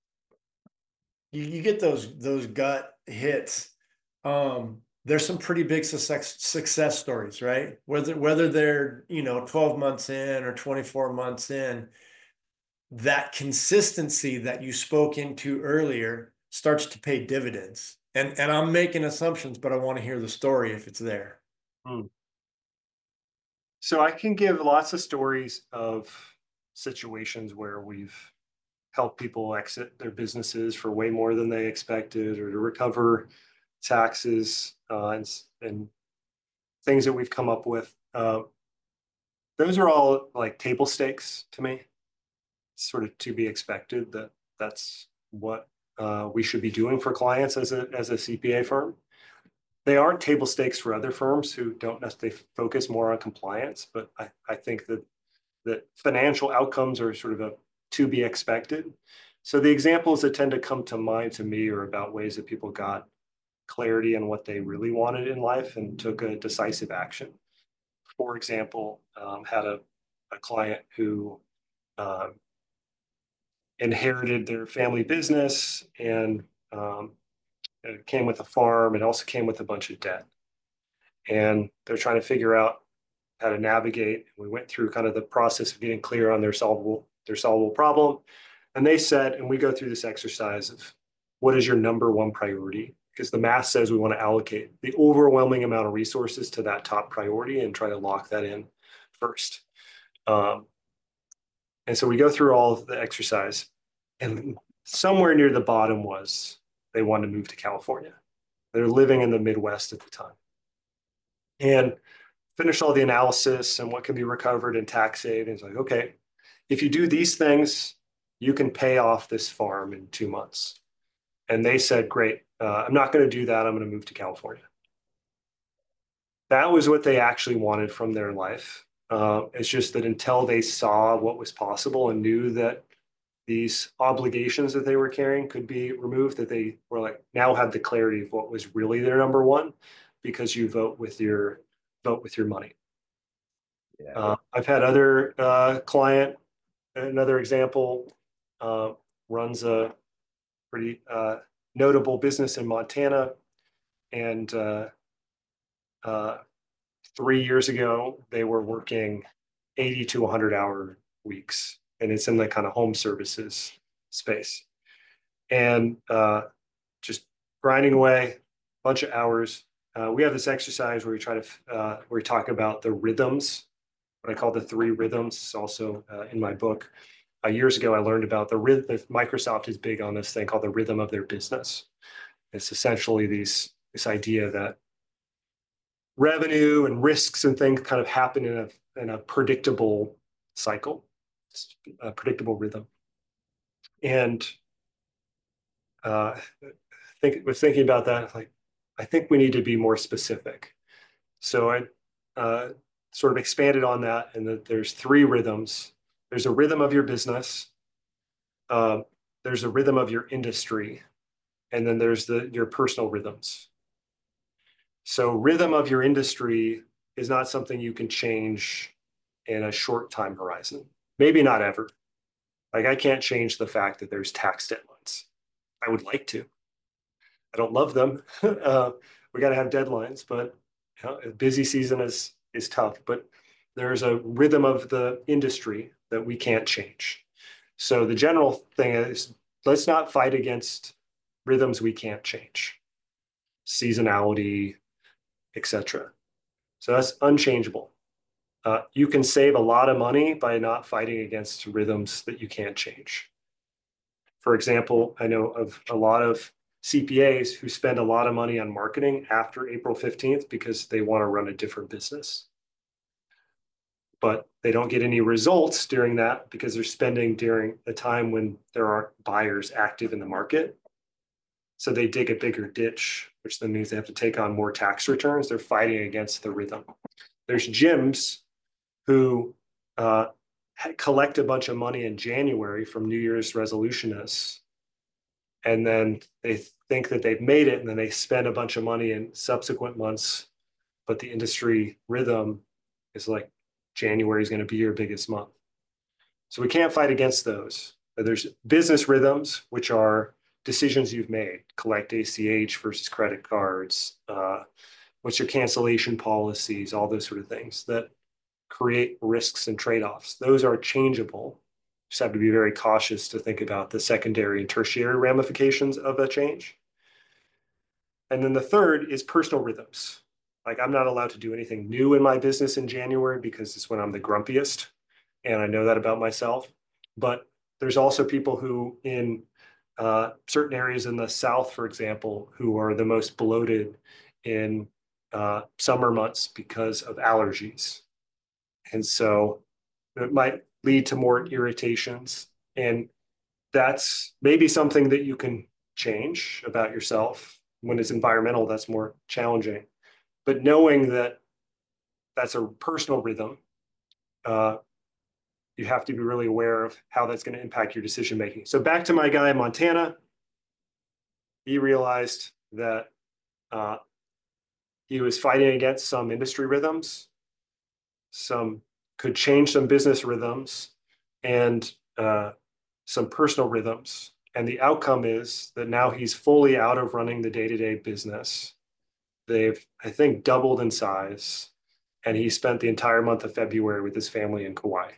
you, you get those those gut hits. Um, there's some pretty big success success stories, right? Whether whether they're you know twelve months in or twenty-four months in, that consistency that you spoke into earlier starts to pay dividends. And and I'm making assumptions, but I want to hear the story if it's there. Hmm. So I can give lots of stories of situations where we've helped people exit their businesses for way more than they expected, or to recover taxes uh, and, s- and things that we've come up with. Uh, those are all like table stakes to me. It's sort of to be expected that that's what uh, we should be doing for clients as a as a C P A firm. They aren't table stakes for other firms who don't necessarily focus more on compliance, but I, I think that that financial outcomes are sort of a to be expected. So the examples that tend to come to mind to me are about ways that people got clarity on what they really wanted in life and took a decisive action. For example, um, had a, a client who um, inherited their family business and um, it came with a farm. It also came with a bunch of debt. And they're trying to figure out how to navigate. We went through kind of the process of getting clear on their solvable their solvable problem. And they said, and we go through this exercise of what is your number one priority? Because the math says we want to allocate the overwhelming amount of resources to that top priority and try to lock that in first. Um, and so we go through all of the exercise, and somewhere near the bottom was they wanted to move to California. They're living in the Midwest at the time. And finish all the analysis and what can be recovered in tax savings. Like, okay, if you do these things, you can pay off this farm in two months. And they said, great, uh, I'm not going to do that. I'm going to move to California. That was what they actually wanted from their life. Uh, it's just that until they saw what was possible and knew that these obligations that they were carrying could be removed, that they were like now had the clarity of what was really their number one, because you vote with your vote with your money. Yeah. Uh, I've had other uh, client, another example, uh, runs a pretty uh, notable business in Montana. And uh, uh, three years ago, they were working eighty to one hundred hour weeks. And it's in the kind of home services space. And uh, just grinding away a bunch of hours. Uh, we have this exercise where we try to, uh, where we talk about the rhythms, what I call the three rhythms. It's also uh, in my book. Uh, years ago, I learned about the rhythm. Microsoft is big on this thing called the rhythm of their business. It's essentially these this idea that revenue and risks and things kind of happen in a in a predictable cycle, a predictable rhythm. And uh, think was thinking about that, like I think we need to be more specific. So I uh, sort of expanded on that, and that there's three rhythms. There's a rhythm of your business. Um, there's a rhythm of your industry, and then there's the your personal rhythms. So rhythm of your industry is not something you can change in a short time horizon. Maybe not ever. Like I can't change the fact that there's tax deadlines. I would like to. I don't love them. uh, we got to have deadlines, but you know, busy season is is tough. But there's a rhythm of the industry that we can't change. So the general thing is, let's not fight against rhythms we can't change, seasonality, et cetera. So that's unchangeable. Uh, you can save a lot of money by not fighting against rhythms that you can't change. For example, I know of a lot of C P As who spend a lot of money on marketing after April fifteenth because they want to run a different business. But they don't get any results during that because they're spending during a time when there aren't buyers active in the market. So they dig a bigger ditch, which then means they have to take on more tax returns. They're fighting against the rhythm. There's gyms who uh, collect a bunch of money in January from New Year's resolutionists, and then they think that they've made it, and then they spend a bunch of money in subsequent months, but the industry rhythm is like January is going to be your biggest month. So we can't fight against those. There's business rhythms, which are decisions you've made, collect A C H versus credit cards, uh, what's your cancellation policies, all those sort of things that create risks and trade-offs. Those are changeable. Just have to be very cautious to think about the secondary and tertiary ramifications of a change. And then the third is personal rhythms. Like I'm not allowed to do anything new in my business in January because it's when I'm the grumpiest. And I know that about myself. But there's also people who in uh, certain areas in the South, for example, who are the most bloated in uh, summer months because of allergies. And so it might lead to more irritations. And that's maybe something that you can change about yourself. When it's environmental, that's more challenging. But knowing that that's a personal rhythm, uh, you have to be really aware of how that's going to impact your decision making. So back to my guy in Montana, he realized that uh, he was fighting against some industry rhythms, some could change some business rhythms, and uh, some personal rhythms. And the outcome is that now he's fully out of running the day-to-day business. They've, I think, doubled in size, and he spent the entire month of February with his family in Kauai.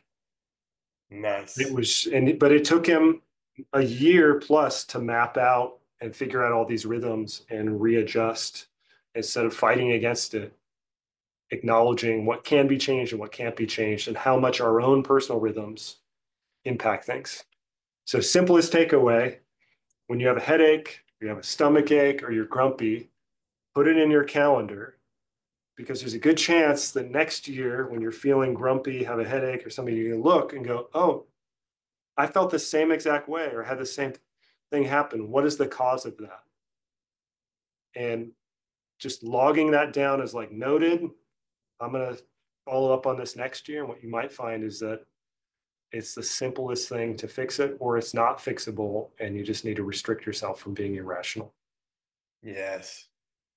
It Nice. was, and but it took him a year plus to map out and figure out all these rhythms and readjust instead of fighting against it, acknowledging what can be changed and what can't be changed, and how much our own personal rhythms impact things. So, simplest takeaway: when you have a headache, you have a stomach ache, or you're grumpy, put it in your calendar, because there's a good chance that next year, when you're feeling grumpy, have a headache or something, you can look and go, oh, I felt the same exact way or had the same thing happen. What is the cause of that? And just logging that down as like noted. I'm going to follow up on this next year. And what you might find is that it's the simplest thing to fix it, or it's not fixable, and you just need to restrict yourself from being irrational. Yes.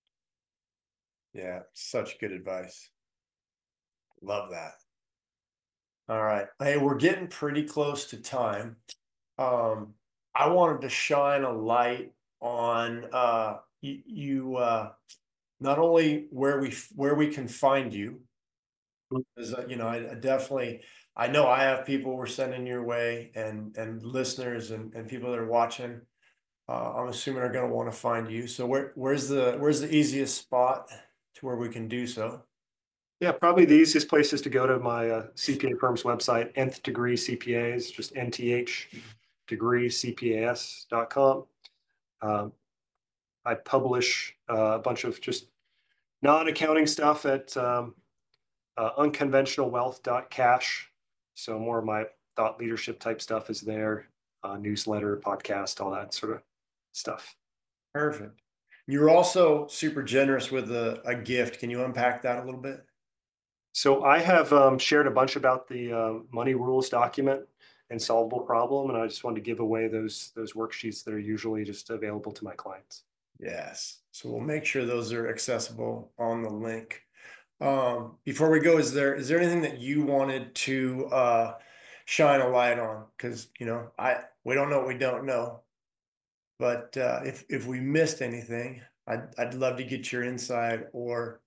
Yeah, such good advice. Love that. All right. Hey, we're getting pretty close to time. Um, I wanted to shine a light on uh you, you uh not only where we where we can find you, because uh, you know, I, I definitely I know I have people we're sending your way, and and listeners and, and people that are watching, uh, I'm assuming are going to want to find you. So where where's the where's the easiest spot to where we can do so? Yeah, probably the easiest place is to go to my uh, C P A firm's website, nth degree C P As, just N T H degree C P A S dot com. Um, I publish uh, a bunch of just non-accounting stuff at um, uh, unconventional wealth dot cash. So more of my thought leadership type stuff is there, uh, newsletter, podcast, all that sort of stuff. Perfect. You were also super generous with a, a gift. Can you unpack that a little bit? So I have um, shared a bunch about the uh, money rules document and solvable problem, and I just wanted to give away those those worksheets that are usually just available to my clients. Yes. So we'll make sure those are accessible on the link. Um, before we go, is there is there anything that you wanted to uh, shine a light on? Because you know, I we don't know what we don't know. But uh, if if we missed anything, I'd I'd love to get your insight, or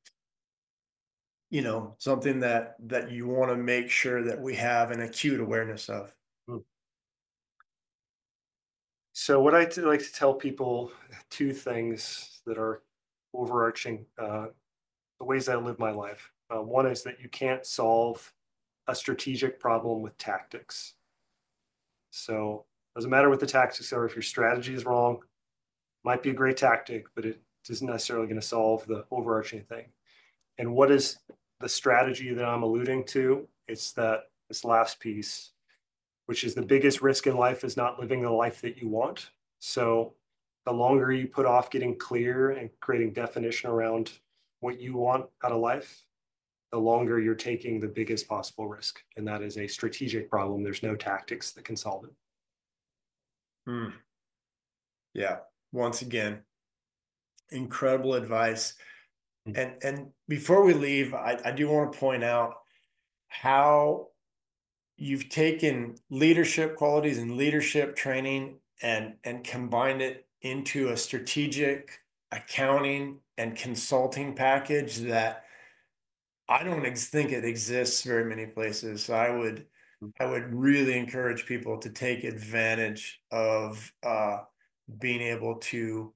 you know, something that that you want to make sure that we have an acute awareness of. Hmm. So what I t- like to tell people, two things that are overarching uh, the ways I live my life. Uh, one is that you can't solve a strategic problem with tactics. So it doesn't matter what the tactics are. If your strategy is wrong, might be a great tactic, but it isn't necessarily going to solve the overarching thing. And what is the strategy that I'm alluding to? It's that this last piece, which is the biggest risk in life is not living the life that you want. So the longer you put off getting clear and creating definition around what you want out of life, the longer you're taking the biggest possible risk. And that is a strategic problem. There's no tactics that can solve it. Hmm. Yeah. Once again, incredible advice. And and before we leave, I, I do want to point out how you've taken leadership qualities and leadership training and and combined it into a strategic accounting and consulting package that I don't ex- think it exists very many places. So I would I would really encourage people to take advantage of uh, being able to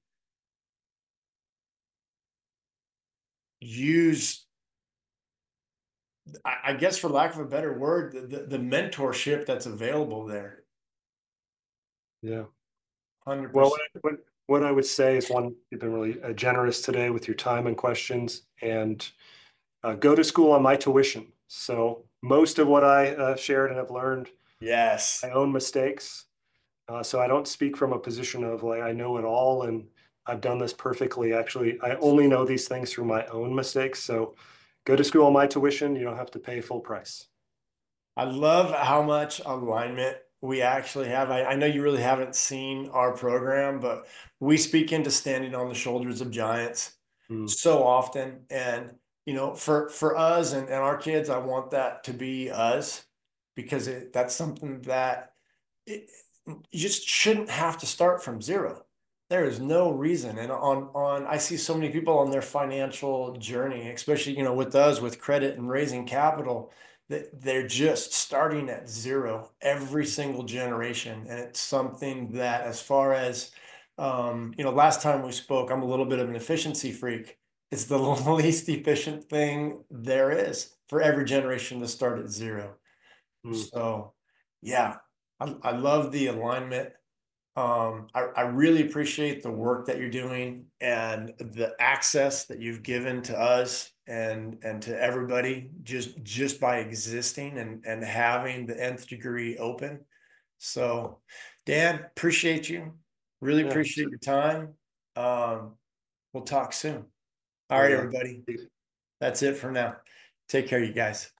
use, I, I guess, for lack of a better word, the, the, the mentorship that's available there. Yeah. Well, what one hundred percent. I, what, what I would say is one, you've been really uh, generous today with your time and questions, and uh, go to school on my tuition. So most of what I uh, shared and have learned, Yes. my own mistakes. Uh, so I don't speak from a position of like, I know it all and I've done this perfectly. Actually, I only know these things through my own mistakes. So go to school on my tuition. You don't have to pay full price. I love how much alignment we actually have. I, I know you really haven't seen our program, but we speak into standing on the shoulders of giants Mm, so often. And, you know, for, for us and, and our kids, I want that to be us because it, that's something that it, you just shouldn't have to start from zero. There is no reason. And on, on, I see so many people on their financial journey, especially, you know, with us, with credit and raising capital, that they're just starting at zero every single generation. And it's something that, as far as, um, you know, last time we spoke, I'm a little bit of an efficiency freak. It's the least efficient thing there is for every generation to start at zero. mm. So, yeah, I, I love the alignment. Um, I, I really appreciate the work that you're doing and the access that you've given to us and and to everybody just just by existing and and having the nth degree open. So, Dan, appreciate you. Really Yeah. appreciate your time. Um, we'll talk soon. All Oh right, yeah. everybody. That's it for now. Take care, you guys.